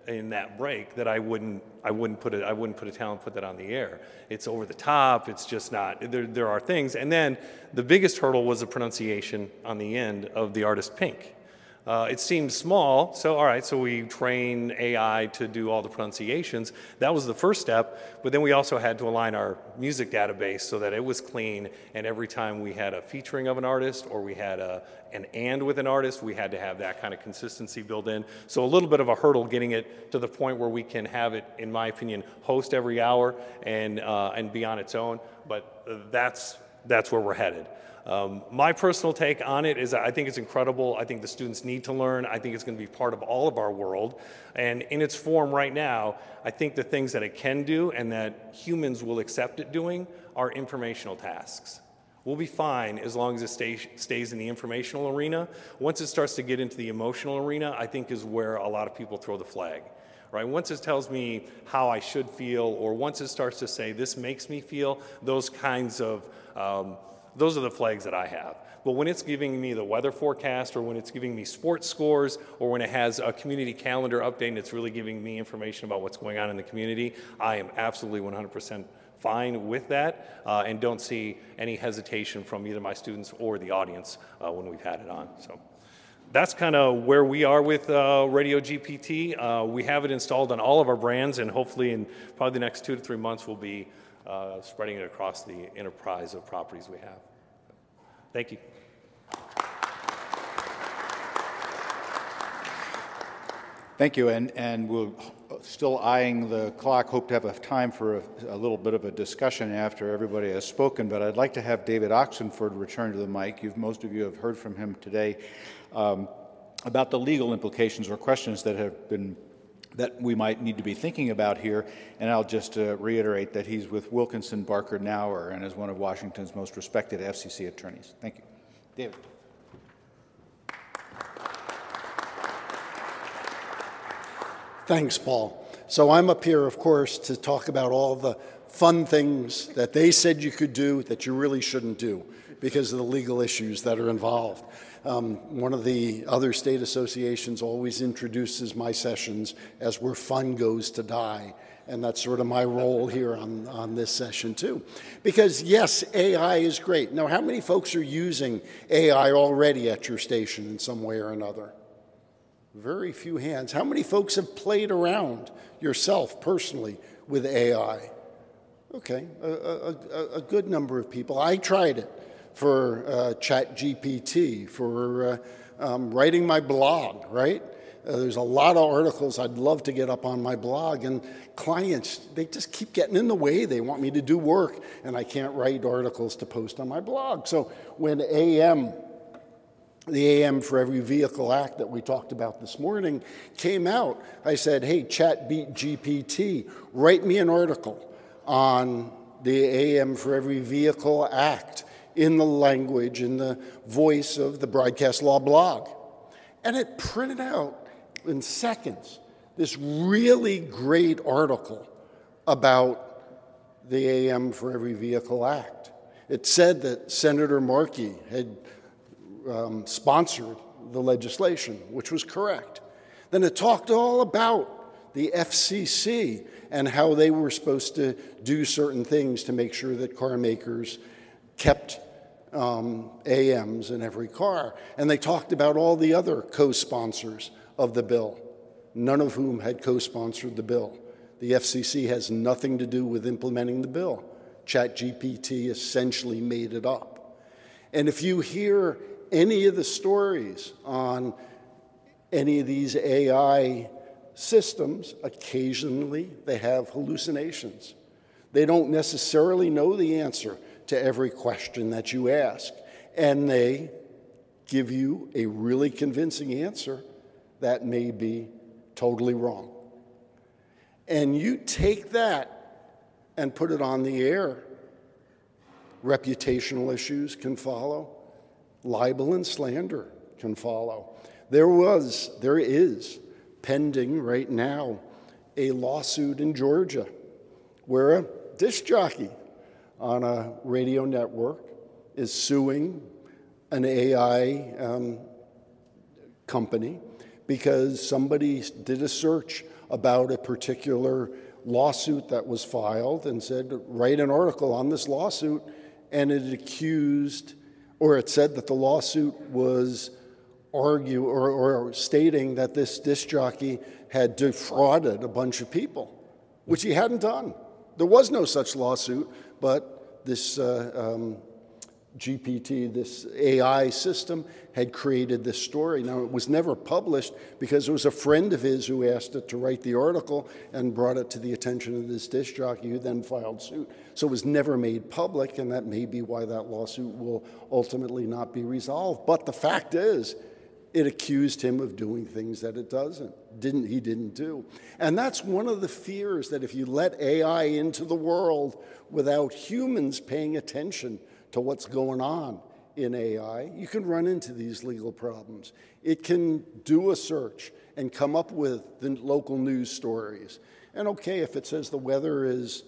in that break that I wouldn't I wouldn't put it I wouldn't put a talent put that on the air. It's over the top. It's just not. There there are things. And then the biggest hurdle was the pronunciation on the end of the artist Pink. Uh, it seemed small, so all right, so we train A I to do all the pronunciations. That was the first step, but then we also had to align our music database so that it was clean, and every time we had a featuring of an artist or we had a, an and with an artist, we had to have that kind of consistency built in. So a little bit of a hurdle getting it to the point where we can have it, in my opinion, host every hour and, uh, and be on its own, but that's, that's where we're headed. Um, my personal take on it is I think it's incredible. I think the students need to learn. I think it's going to be part of all of our world. And in its form right now, I think the things that it can do and that humans will accept it doing are informational tasks. We'll be fine as long as it stays, stays in the informational arena. Once it starts to get into the emotional arena, I think is where a lot of people throw the flag. Right? Once it tells me how I should feel, or once it starts to say, this makes me feel, those kinds of um, Those are the flags that I have. But when it's giving me the weather forecast, or when it's giving me sports scores, or when it has a community calendar update and it's really giving me information about what's going on in the community, I am absolutely one hundred percent fine with that, uh, and don't see any hesitation from either my students or the audience uh, when we've had it on. So that's kind of where we are with uh, Radio G P T. Uh, we have it installed on all of our brands, and hopefully in probably the next two to three months we'll be Uh, spreading it across the enterprise of properties we have. Thank you. Thank you, and, and we're still eyeing the clock. Hope to have a time for a, a little bit of a discussion after everybody has spoken, but I'd like to have David Oxenford return to the mic. You've, most of you have heard from him today um, about the legal implications or questions that have been that we might need to be thinking about here, and I'll just uh, reiterate that he's with Wilkinson Barker Knauer and is one of Washington's most respected F C C attorneys. Thank you. David. Thanks, Paul. So I'm up here, of course, to talk about all the fun things that they said you could do that you really shouldn't do because of the legal issues that are involved. Um, one of the other state associations always introduces my sessions as where fun goes to die. And that's sort of my role here on, on this session, too. Because, yes, A I is great. Now, how many folks are using A I already at your station in some way or another? Very few hands. How many folks have played around yourself personally with A I? Okay, a, a, a good number of people. I tried it for uh, ChatGPT, for uh, um, writing my blog, right? Uh, there's a lot of articles I'd love to get up on my blog, and clients, they just keep getting in the way. They want me to do work, and I can't write articles to post on my blog. So when A M, the A M for Every Vehicle Act that we talked about this morning came out, I said, hey, ChatGPT, write me an article on the A M for Every Vehicle Act in the language, in the voice of the Broadcast Law blog. And it printed out in seconds this really great article about the A M for Every Vehicle Act. It said that Senator Markey had um, sponsored the legislation, which was correct. Then it talked all about the F C C and how they were supposed to do certain things to make sure that car makers kept um, A Ms in every car. And they talked about all the other co-sponsors of the bill, none of whom had co-sponsored the bill. The F C C has nothing to do with implementing the bill. ChatGPT essentially made it up. And if you hear any of the stories on any of these A I systems, occasionally they have hallucinations. They don't necessarily know the answer to every question that you ask, and they give you a really convincing answer that may be totally wrong. And you take that and put it on the air. Reputational issues can follow. Libel and slander can follow. There was, there is, pending right now, a lawsuit in Georgia where a disc jockey on a radio network is suing an A I um, company because somebody did a search about a particular lawsuit that was filed and said, write an article on this lawsuit, and it accused, or it said that the lawsuit was argue or, or stating that this disc jockey had defrauded a bunch of people, which he hadn't done. There was no such lawsuit, but this uh, um, G P T, this A I system, had created this story. Now, it was never published because it was a friend of his who asked it to write the article and brought it to the attention of this disc jockey, who then filed suit. So it was never made public, and that may be why that lawsuit will ultimately not be resolved. But the fact is, it accused him of doing things that it doesn't, didn't he didn't do. And that's one of the fears, that if you let A I into the world without humans paying attention to what's going on in A I, you can run into these legal problems. It can do a search and come up with the local news stories. And okay, if it says the weather is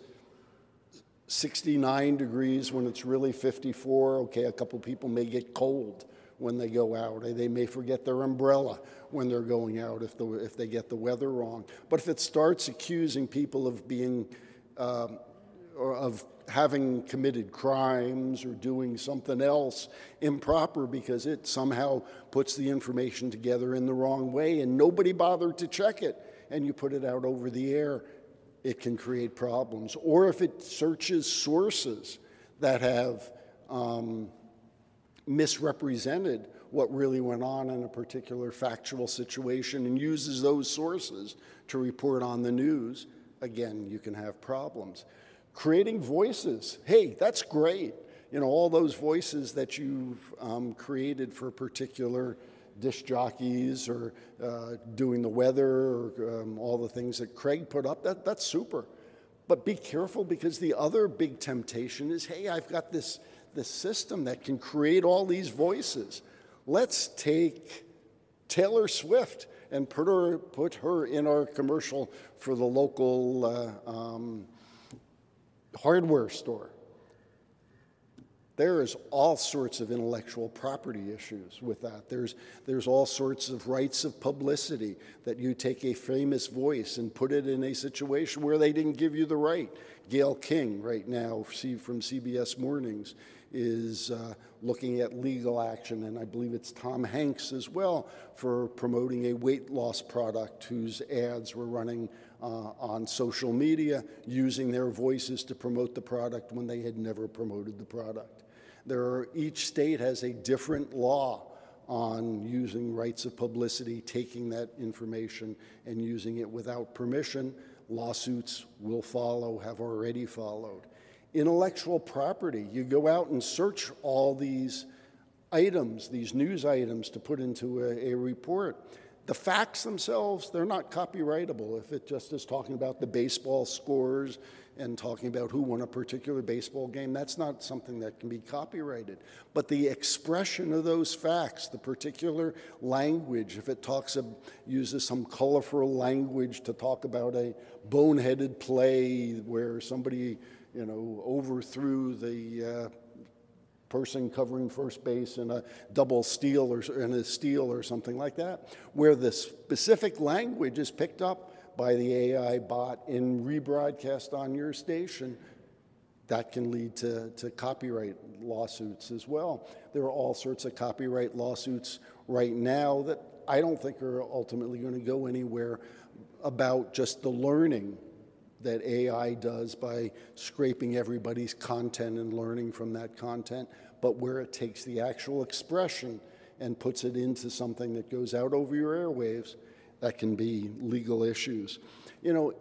sixty-nine degrees when it's really fifty-four, okay, a couple people may get cold when they go out. They may forget their umbrella when they're going out if, the, if they get the weather wrong. But if it starts accusing people of being, um, or of having committed crimes or doing something else improper because it somehow puts the information together in the wrong way and nobody bothered to check it, and you put it out over the air, it can create problems. Or if it searches sources that have um, misrepresented what really went on in a particular factual situation and uses those sources to report on the news, again, you can have problems. Creating voices, hey, that's great. You know, all those voices that you've um, created for particular disc jockeys or uh, doing the weather or um, all the things that Craig put up, that, that's super. But be careful, because the other big temptation is, hey, I've got this the system that can create all these voices. Let's take Taylor Swift and put her, put her in our commercial for the local uh, um, hardware store. There is all sorts of intellectual property issues with that. There's, there's all sorts of rights of publicity, that you take a famous voice and put it in a situation where they didn't give you the right. Gayle King right now from C B S Mornings is uh, looking at legal action, and I believe it's Tom Hanks as well, for promoting a weight loss product whose ads were running uh, on social media, using their voices to promote the product when they had never promoted the product. There are, each state has a different law on using rights of publicity, taking that information and using it without permission. Lawsuits will follow, have already followed. Intellectual property, you go out and search all these items, these news items, to put into a, a report. The facts themselves, they're not copyrightable. If it just is talking about the baseball scores and talking about who won a particular baseball game, that's not something that can be copyrighted. But the expression of those facts, the particular language, if it talks of, uses some colorful language to talk about a boneheaded play where somebody, you know, overthrew the uh, person covering first base in a double steal or in a steal or something like that, where the specific language is picked up by the A I bot and rebroadcast on your station, that can lead to, to copyright lawsuits as well. There are all sorts of copyright lawsuits right now that I don't think are ultimately going to go anywhere, about just the learning that A I does by scraping everybody's content and learning from that content, but where it takes the actual expression and puts it into something that goes out over your airwaves, that can be legal issues. You know,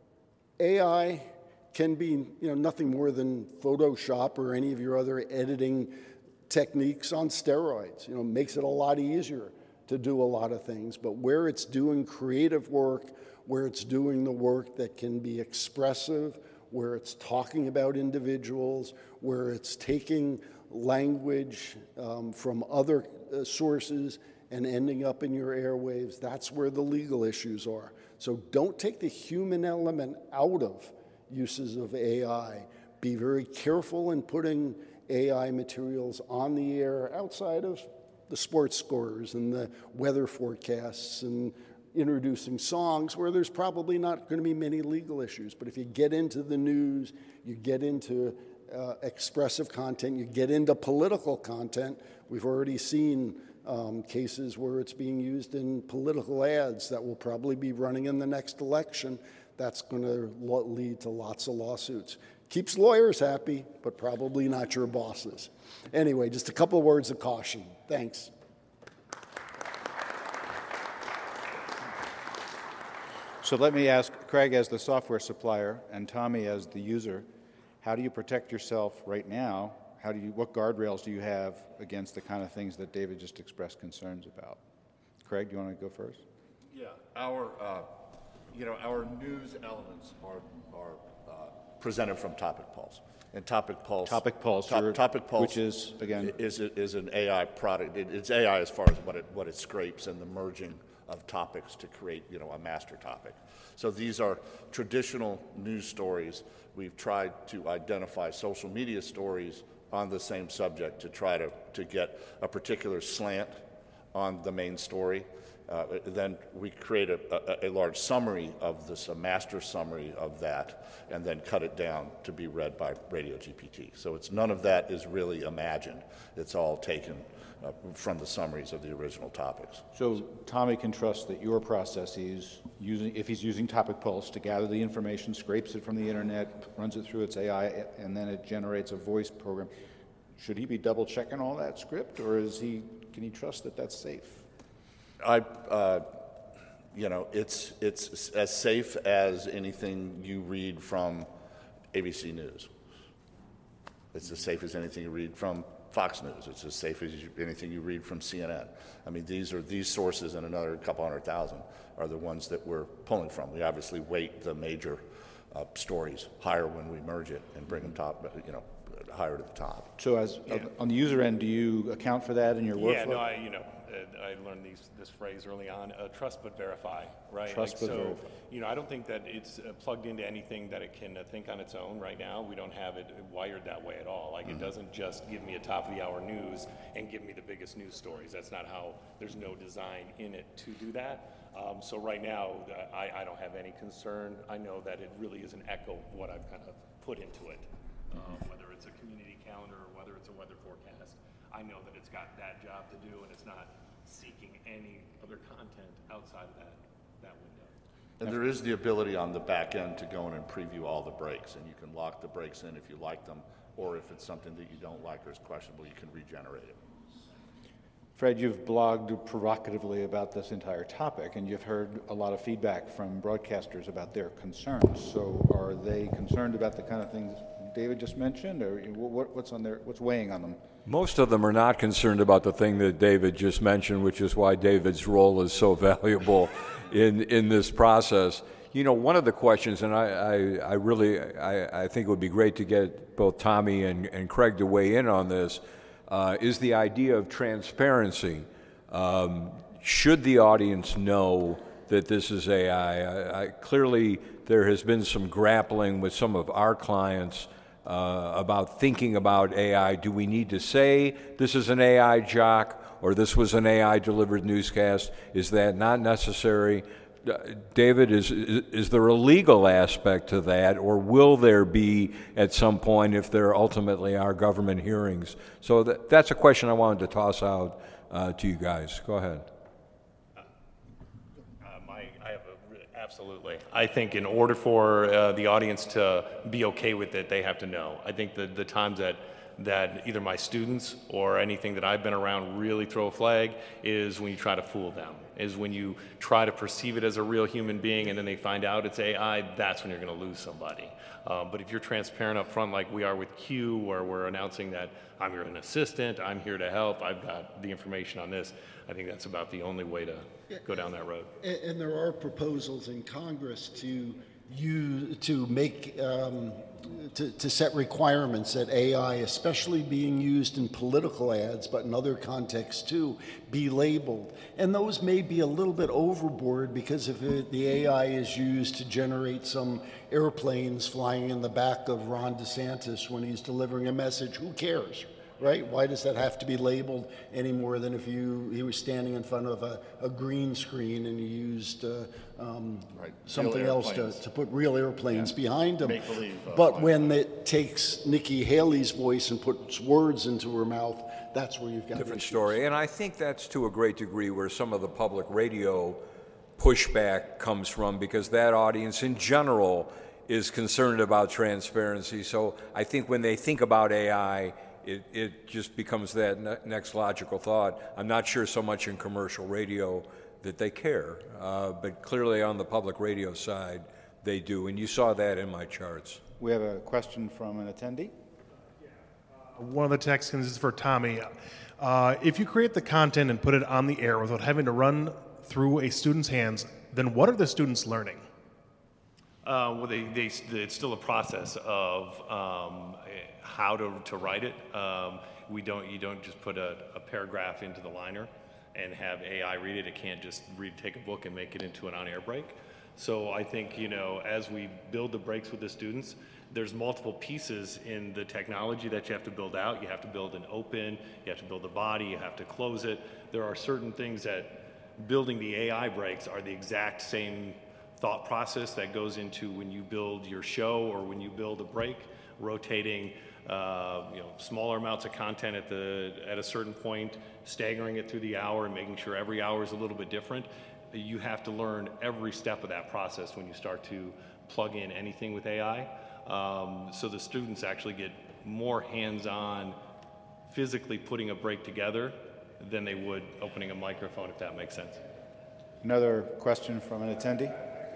A I can be, you know, nothing more than Photoshop or any of your other editing techniques on steroids. You know, makes it a lot easier to do a lot of things, but where it's doing creative work, where it's doing the work that can be expressive, where it's talking about individuals, where it's taking language um, from other uh, sources and ending up in your airwaves, that's where the legal issues are. So don't take the human element out of uses of A I. Be very careful in putting A I materials on the air outside of the sports scores and the weather forecasts and introducing songs where there's probably not going to be many legal issues. But if you get into the news, you get into uh, expressive content, you get into political content, we've already seen um, cases where it's being used in political ads that will probably be running in the next election. That's going to lead to lots of lawsuits. Keeps lawyers happy, but probably not your bosses. Anyway, just a couple of words of caution. Thanks. So let me ask Craig as the software supplier and Tommy as the user, how do you protect yourself right now? How do you, what guardrails do you have against the kind of things that David just expressed concerns about? Craig, do you want to go first? Yeah, our, uh, you know, our news elements are, are uh, presented from Topic Pulse. And Topic Pulse, Topic Pulse, top, Topic Pulse, which is again is is an A I product. It, it's A I as far as what it what it scrapes and the merging of topics to create, you know, a master topic. So these are traditional news stories. We've tried to identify social media stories on the same subject to try to to get a particular slant on the main story. Uh, then we create a, a, a large summary of this, a master summary of that, and then cut it down to be read by Radio G P T. So it's none of that is really imagined. It's all taken uh, from the summaries of the original topics. So Tommy can trust that your process is using, if he's using Topic Pulse to gather the information, scrapes it from the internet, runs it through its A I, and then it generates a voice program. Should he be double checking all that script, or is he, can he trust that that's safe? I, uh, you know, it's it's as safe as anything you read from A B C News. It's as safe as anything you read from Fox News. It's as safe as you, anything you read from C N N. I mean, these are these sources, and another couple hundred thousand are the ones that we're pulling from. We obviously weight the major uh, stories higher when we merge it and bring them top, you know, higher to the top. So, as yeah. uh, on the user end, do you account for that in your workflow? Yeah, no, I, you know. I learned these, this phrase early on, uh, trust but verify, right? Trust like, but so, verify. You know, I don't think that it's uh, plugged into anything that it can uh, think on its own right now. We don't have it wired that way at all. Like, mm-hmm. It doesn't just give me a top of the hour news and give me the biggest news stories. That's not how, there's no design in it to do that. Um, so right now, uh, I, I don't have any concern. I know that it really is an echo of what I've kind of put into it, mm-hmm. uh, whether it's a community calendar or whether it's a weather forecast. I know that it's got that job to do, and it's not seeking any other content outside of that, that window. And there is the ability on the back end to go in and preview all the breaks, and you can lock the breaks in if you like them, or if it's something that you don't like or is questionable, you can regenerate it. Fred, you've blogged provocatively about this entire topic, and you've heard a lot of feedback from broadcasters about their concerns. So are they concerned about the kind of things David just mentioned, or what, what's on their, what's weighing on them? Most of them are not concerned about the thing that David just mentioned, which is why David's role is so valuable in in this process. You know, one of the questions, and I, I, I really, I, I think it would be great to get both Tommy and, and Craig to weigh in on this, uh, is the idea of transparency. Um, should the audience know that this is A I? I, I? Clearly, there has been some grappling with some of our clients Uh, about thinking about A I. Do we need to say this is an A I jock or this was an A I delivered newscast? Is that not necessary? Uh, David, is, is is there a legal aspect to that, or will there be at some point if there ultimately are government hearings? So that, that's a question I wanted to toss out uh, to you guys. Go ahead. Absolutely. I think in order for uh, the audience to be okay with it, they have to know. I think the, the times that, that either my students or anything that I've been around really throw a flag is when you try to fool them, is when you try to perceive it as a real human being and then they find out it's A I, that's when you're going to lose somebody. Um, but if you're transparent up front like we are with Q, where we're announcing that I'm your assistant, I'm here to help, I've got the information on this, I think that's about the only way to go down that road. And, and there are proposals in Congress to use, to make, um, to, to set requirements that A I, especially being used in political ads, but in other contexts too, be labeled. And those may be a little bit overboard, because if it, the A I is used to generate some airplanes flying in the back of Ron DeSantis when he's delivering a message, who cares, right? Why does that have to be labeled any more than if you he was standing in front of a, a green screen and you used uh, um, Right. something Real else to, airplanes. to put real airplanes Yeah. behind them? Make-believe, uh, but flying. when it takes Nikki Haley's voice and puts words into her mouth, that's where you've got Different issues. story. And I think that's to a great degree where some of the public radio pushback comes from, because that audience in general is concerned about transparency. So I think when they think about A I, it, it just becomes that ne- next logical thought. I'm not sure so much in commercial radio that they care, uh, but clearly on the public radio side, they do. And you saw that in my charts. We have a question from an attendee. One of the Texans is for Tommy. Uh, if you create the content and put it on the air without having to run through a student's hands, then what are the students learning? Uh, well, they, they, it's still a process of um, how to, to write it. Um, we don't, you don't just put a, a paragraph into the liner and have A I read it. It can't just read, take a book and make it into an on-air break. So I think, you know, as we build the breaks with the students, there's multiple pieces in the technology that you have to build out. You have to build an open, you have to build the body, you have to close it. There are certain things that building the A I breaks are the exact same thought process that goes into when you build your show or when you build a break, rotating uh, you know, smaller amounts of content at, the, at a certain point, staggering it through the hour and making sure every hour is a little bit different. You have to learn every step of that process when you start to plug in anything with A I. Um, so the students actually get more hands-on physically putting a break together than they would opening a microphone, if that makes sense. Another question from an attendee.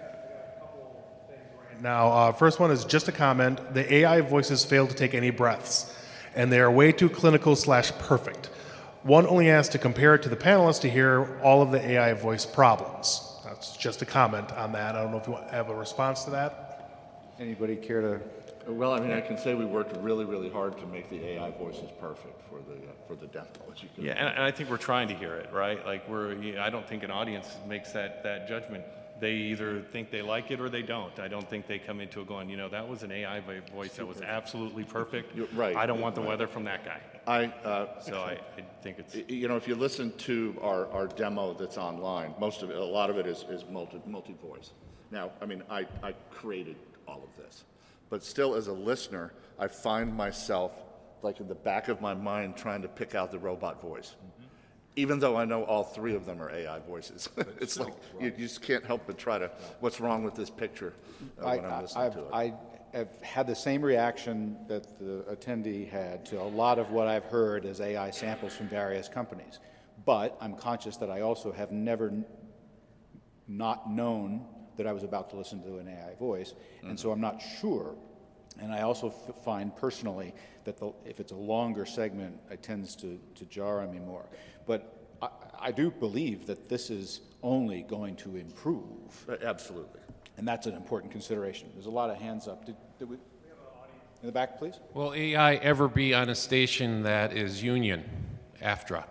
Now, uh, first one is just a comment. The A I voices fail to take any breaths, and they are way too clinical slash perfect. One only has to compare it to the panelists to hear all of the A I voice problems. That's just a comment on that. I don't know if you have a response to that. Anybody care to? Well, I mean, I can say we worked really, really hard to make the A I voices perfect for the uh, for the demo. As you can Yeah, and, and I think we're trying to hear it, right? Like we're, you know, I don't think an audience makes that, that judgment. They either think they like it or they don't. I don't think they come into it going, you know, that was an A I voice that was absolutely perfect. You're right. I don't want the weather from that guy. I, uh, so I, I think it's... You know, if you listen to our, our demo that's online, most of it, a lot of it is, is multi, multi-voice. Now, I mean, I, I created all of this. But still, as a listener, I find myself, like in the back of my mind, trying to pick out the robot voice. Mm-hmm. Even though I know all three of them are A I voices. It's like, you, you just can't help but try to, what's wrong with this picture uh, I, when I'm listening I've, to it. I have had the same reaction that the attendee had to a lot of what I've heard as A I samples from various companies. But I'm conscious that I also have never n- not known that I was about to listen to an A I voice, and Mm-hmm. so I'm not sure. And I also f- find personally that the, if it's a longer segment, it tends to, to jar on me more. But I, I do believe that this is only going to improve. Absolutely. And that's an important consideration. There's a lot of hands up. Did, did we? In the back, please. Will A I ever be on a station that is union, AFTRA?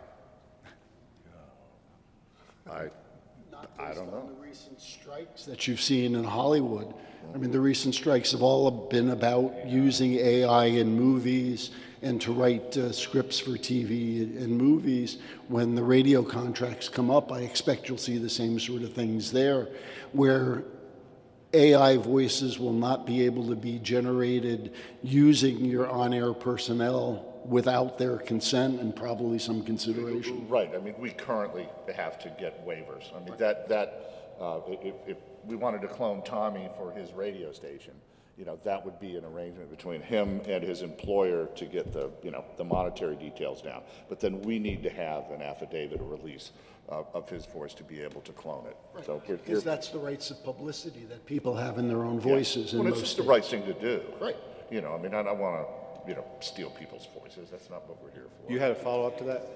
I, I don't know. The recent strikes that you've seen in Hollywood. I mean, the recent strikes have all been about using A I in movies and to write uh, scripts for T V and movies. When the radio contracts come up, I expect you'll see the same sort of things there, where A I voices will not be able to be generated using your on-air personnel without their consent and probably some consideration. Right. I mean, we currently have to get waivers. I mean, that, that uh, if, if we wanted to clone Tommy for his radio station, you know, that would be an arrangement between him and his employer to get the, you know, the monetary details down. But then we need to have an affidavit or release uh, of his voice to be able to clone it. Right. So here, Because that's the rights of publicity that people have in their own voices. Yeah. In Well, it's most just the states. right thing to do. Right. You know, I mean, I don't want to, you know, steal people's voices. That's not what we're here for. You had a follow-up to that?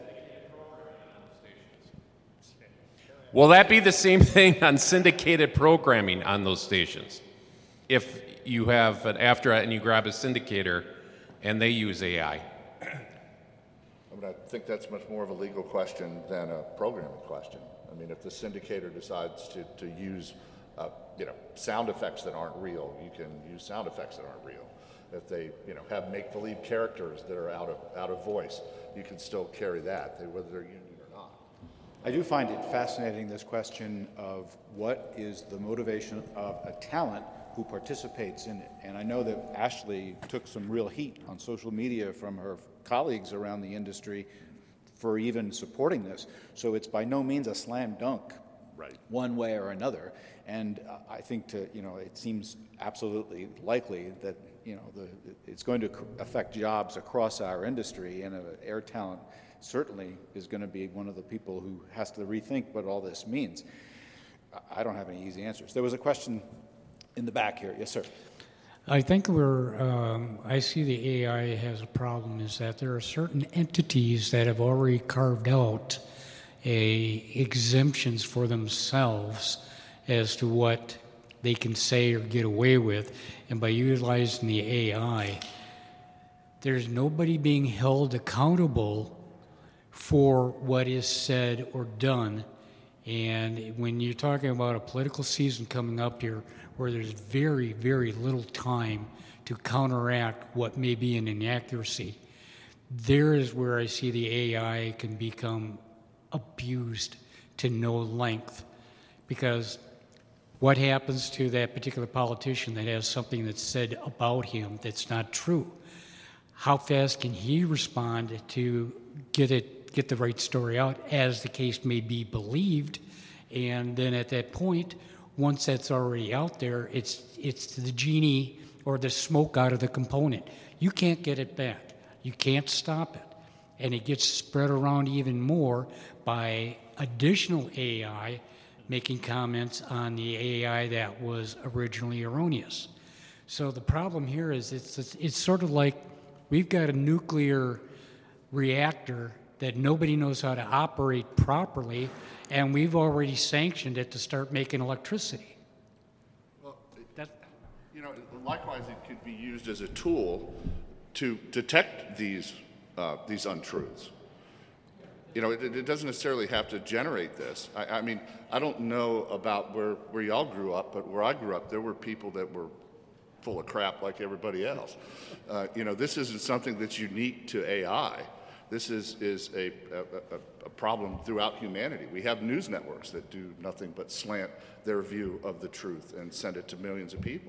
Will that be the same thing on syndicated programming on those stations? If you have an AFTRA and you grab a syndicator and they use A I? I mean, I think that's much more of a legal question than a programming question. I mean, if the syndicator decides to, to use, uh, you know, sound effects that aren't real, you can use sound effects that aren't real. If they, you know, have make-believe characters that are out of out of voice, you can still carry that, whether they're union or not. I do find it fascinating, this question of what is the motivation of a talent who participates in it. And I know that Ashley took some real heat on social media from her colleagues around the industry for even supporting this. So it's by no means a slam dunk, right, one way or another. And uh, I think to, you know, it seems absolutely likely that, you know, the, it's going to affect jobs across our industry, and uh, air talent certainly is going to be one of the people who has to rethink what all this means. I don't have any easy answers. There was a question in the back here. Yes, sir. I think where um, I see the A I has a problem is that there are certain entities that have already carved out a exemptions for themselves as to what they can say or get away with, and by utilizing the A I, there's nobody being held accountable for what is said or done. And when you're talking about a political season coming up here where there's very, very little time to counteract what may be an inaccuracy, there is where I see the A I can become abused to no length. Because what happens to that particular politician that has something that's said about him that's not true? How fast can he respond to get it, get the right story out, as the case may be believed? And then at that point, once that's already out there, it's it's the genie or the smoke out of the component. You can't get it back. You can't stop it. And it gets spread around even more by additional A I making comments on the A I that was originally erroneous. So the problem here is it's, it's, it's sort of like we've got a nuclear reactor that nobody knows how to operate properly, and we've already sanctioned it to start making electricity. Well, it, you know, likewise, it could be used as a tool to detect these uh, these untruths. You know, it, it doesn't necessarily have to generate this. I, I mean, I don't know about where, where y'all grew up, but where I grew up, there were people that were full of crap like everybody else. Uh, you know, this isn't something that's unique to A I. This is, is a, a, a problem throughout humanity. We have news networks that do nothing but slant their view of the truth and send it to millions of people.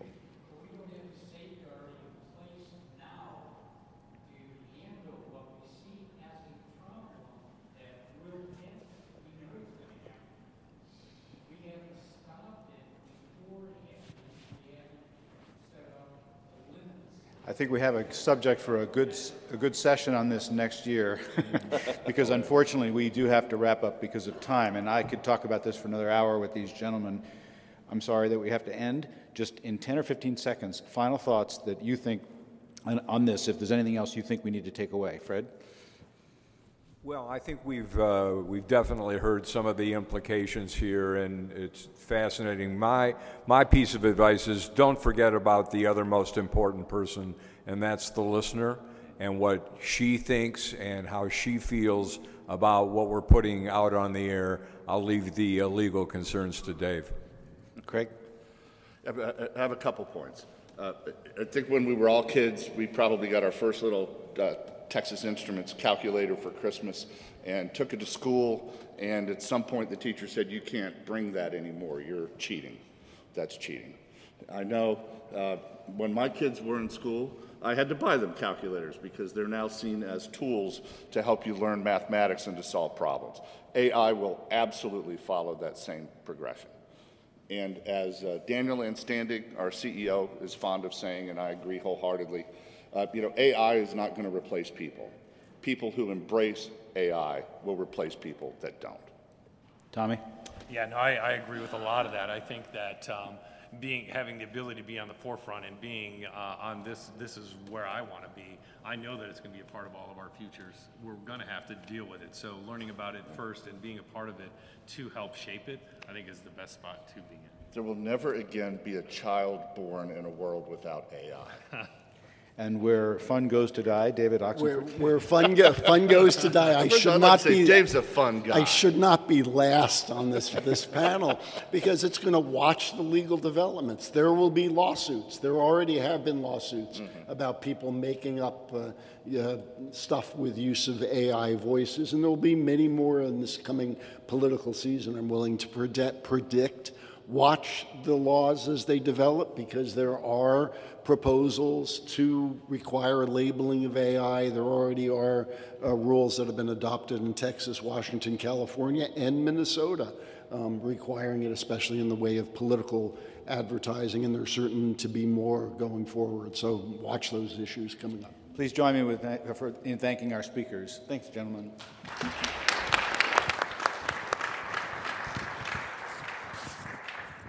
I think we have a subject for a good a good session on this next year, because unfortunately we do have to wrap up because of time, and I could talk about this for another hour with these gentlemen. I'm sorry that we have to end. Just in ten or fifteen seconds, final thoughts that you think on, on this, if there's anything else you think we need to take away. Fred? Well, I think we've uh, we've definitely heard some of the implications here, and it's fascinating. My my piece of advice is don't forget about the other most important person, and that's the listener, and what she thinks and how she feels about what we're putting out on the air. I'll leave the uh, legal concerns to Dave. Craig? I have a couple points. Uh, I think when we were all kids, we probably got our first little uh, Texas Instruments calculator for Christmas and took it to school, and at some point the teacher said, you can't bring that anymore, you're cheating. That's cheating. I know uh, when my kids were in school, I had to buy them calculators because they're now seen as tools to help you learn mathematics and to solve problems. A I will absolutely follow that same progression. And as uh, Daniel Anstandig, our C E O, is fond of saying, and I agree wholeheartedly, Uh, you know, A I is not going to replace people. People who embrace A I will replace people that don't. Tommy? Yeah, no, I, I agree with a lot of that. I think that um, being having the ability to be on the forefront and being uh, on this, this is where I want to be. I know that it's going to be a part of all of our futures. We're going to have to deal with it. So learning about it first and being a part of it to help shape it, I think is the best spot to be in. There will never again be a child born in a world without A I. And where fun goes to die, David Where, Oxenford. where fun, go, fun goes to die, I First, I'd should like not to say be. Dave's a fun guy. I should not be last on this this panel because it's going to watch the legal developments. There will be lawsuits. There already have been lawsuits mm-hmm. about people making up uh, uh, stuff with use of A I voices, and there will be many more in this coming political season. I'm willing to predict. predict Watch the laws as they develop because there are proposals to require labeling of A I. There already are uh, rules that have been adopted in Texas, Washington, California, and Minnesota um, requiring it, especially in the way of political advertising, and there's certain to be more going forward. So watch those issues coming up. Please join me with, in thanking our speakers. Thanks, gentlemen.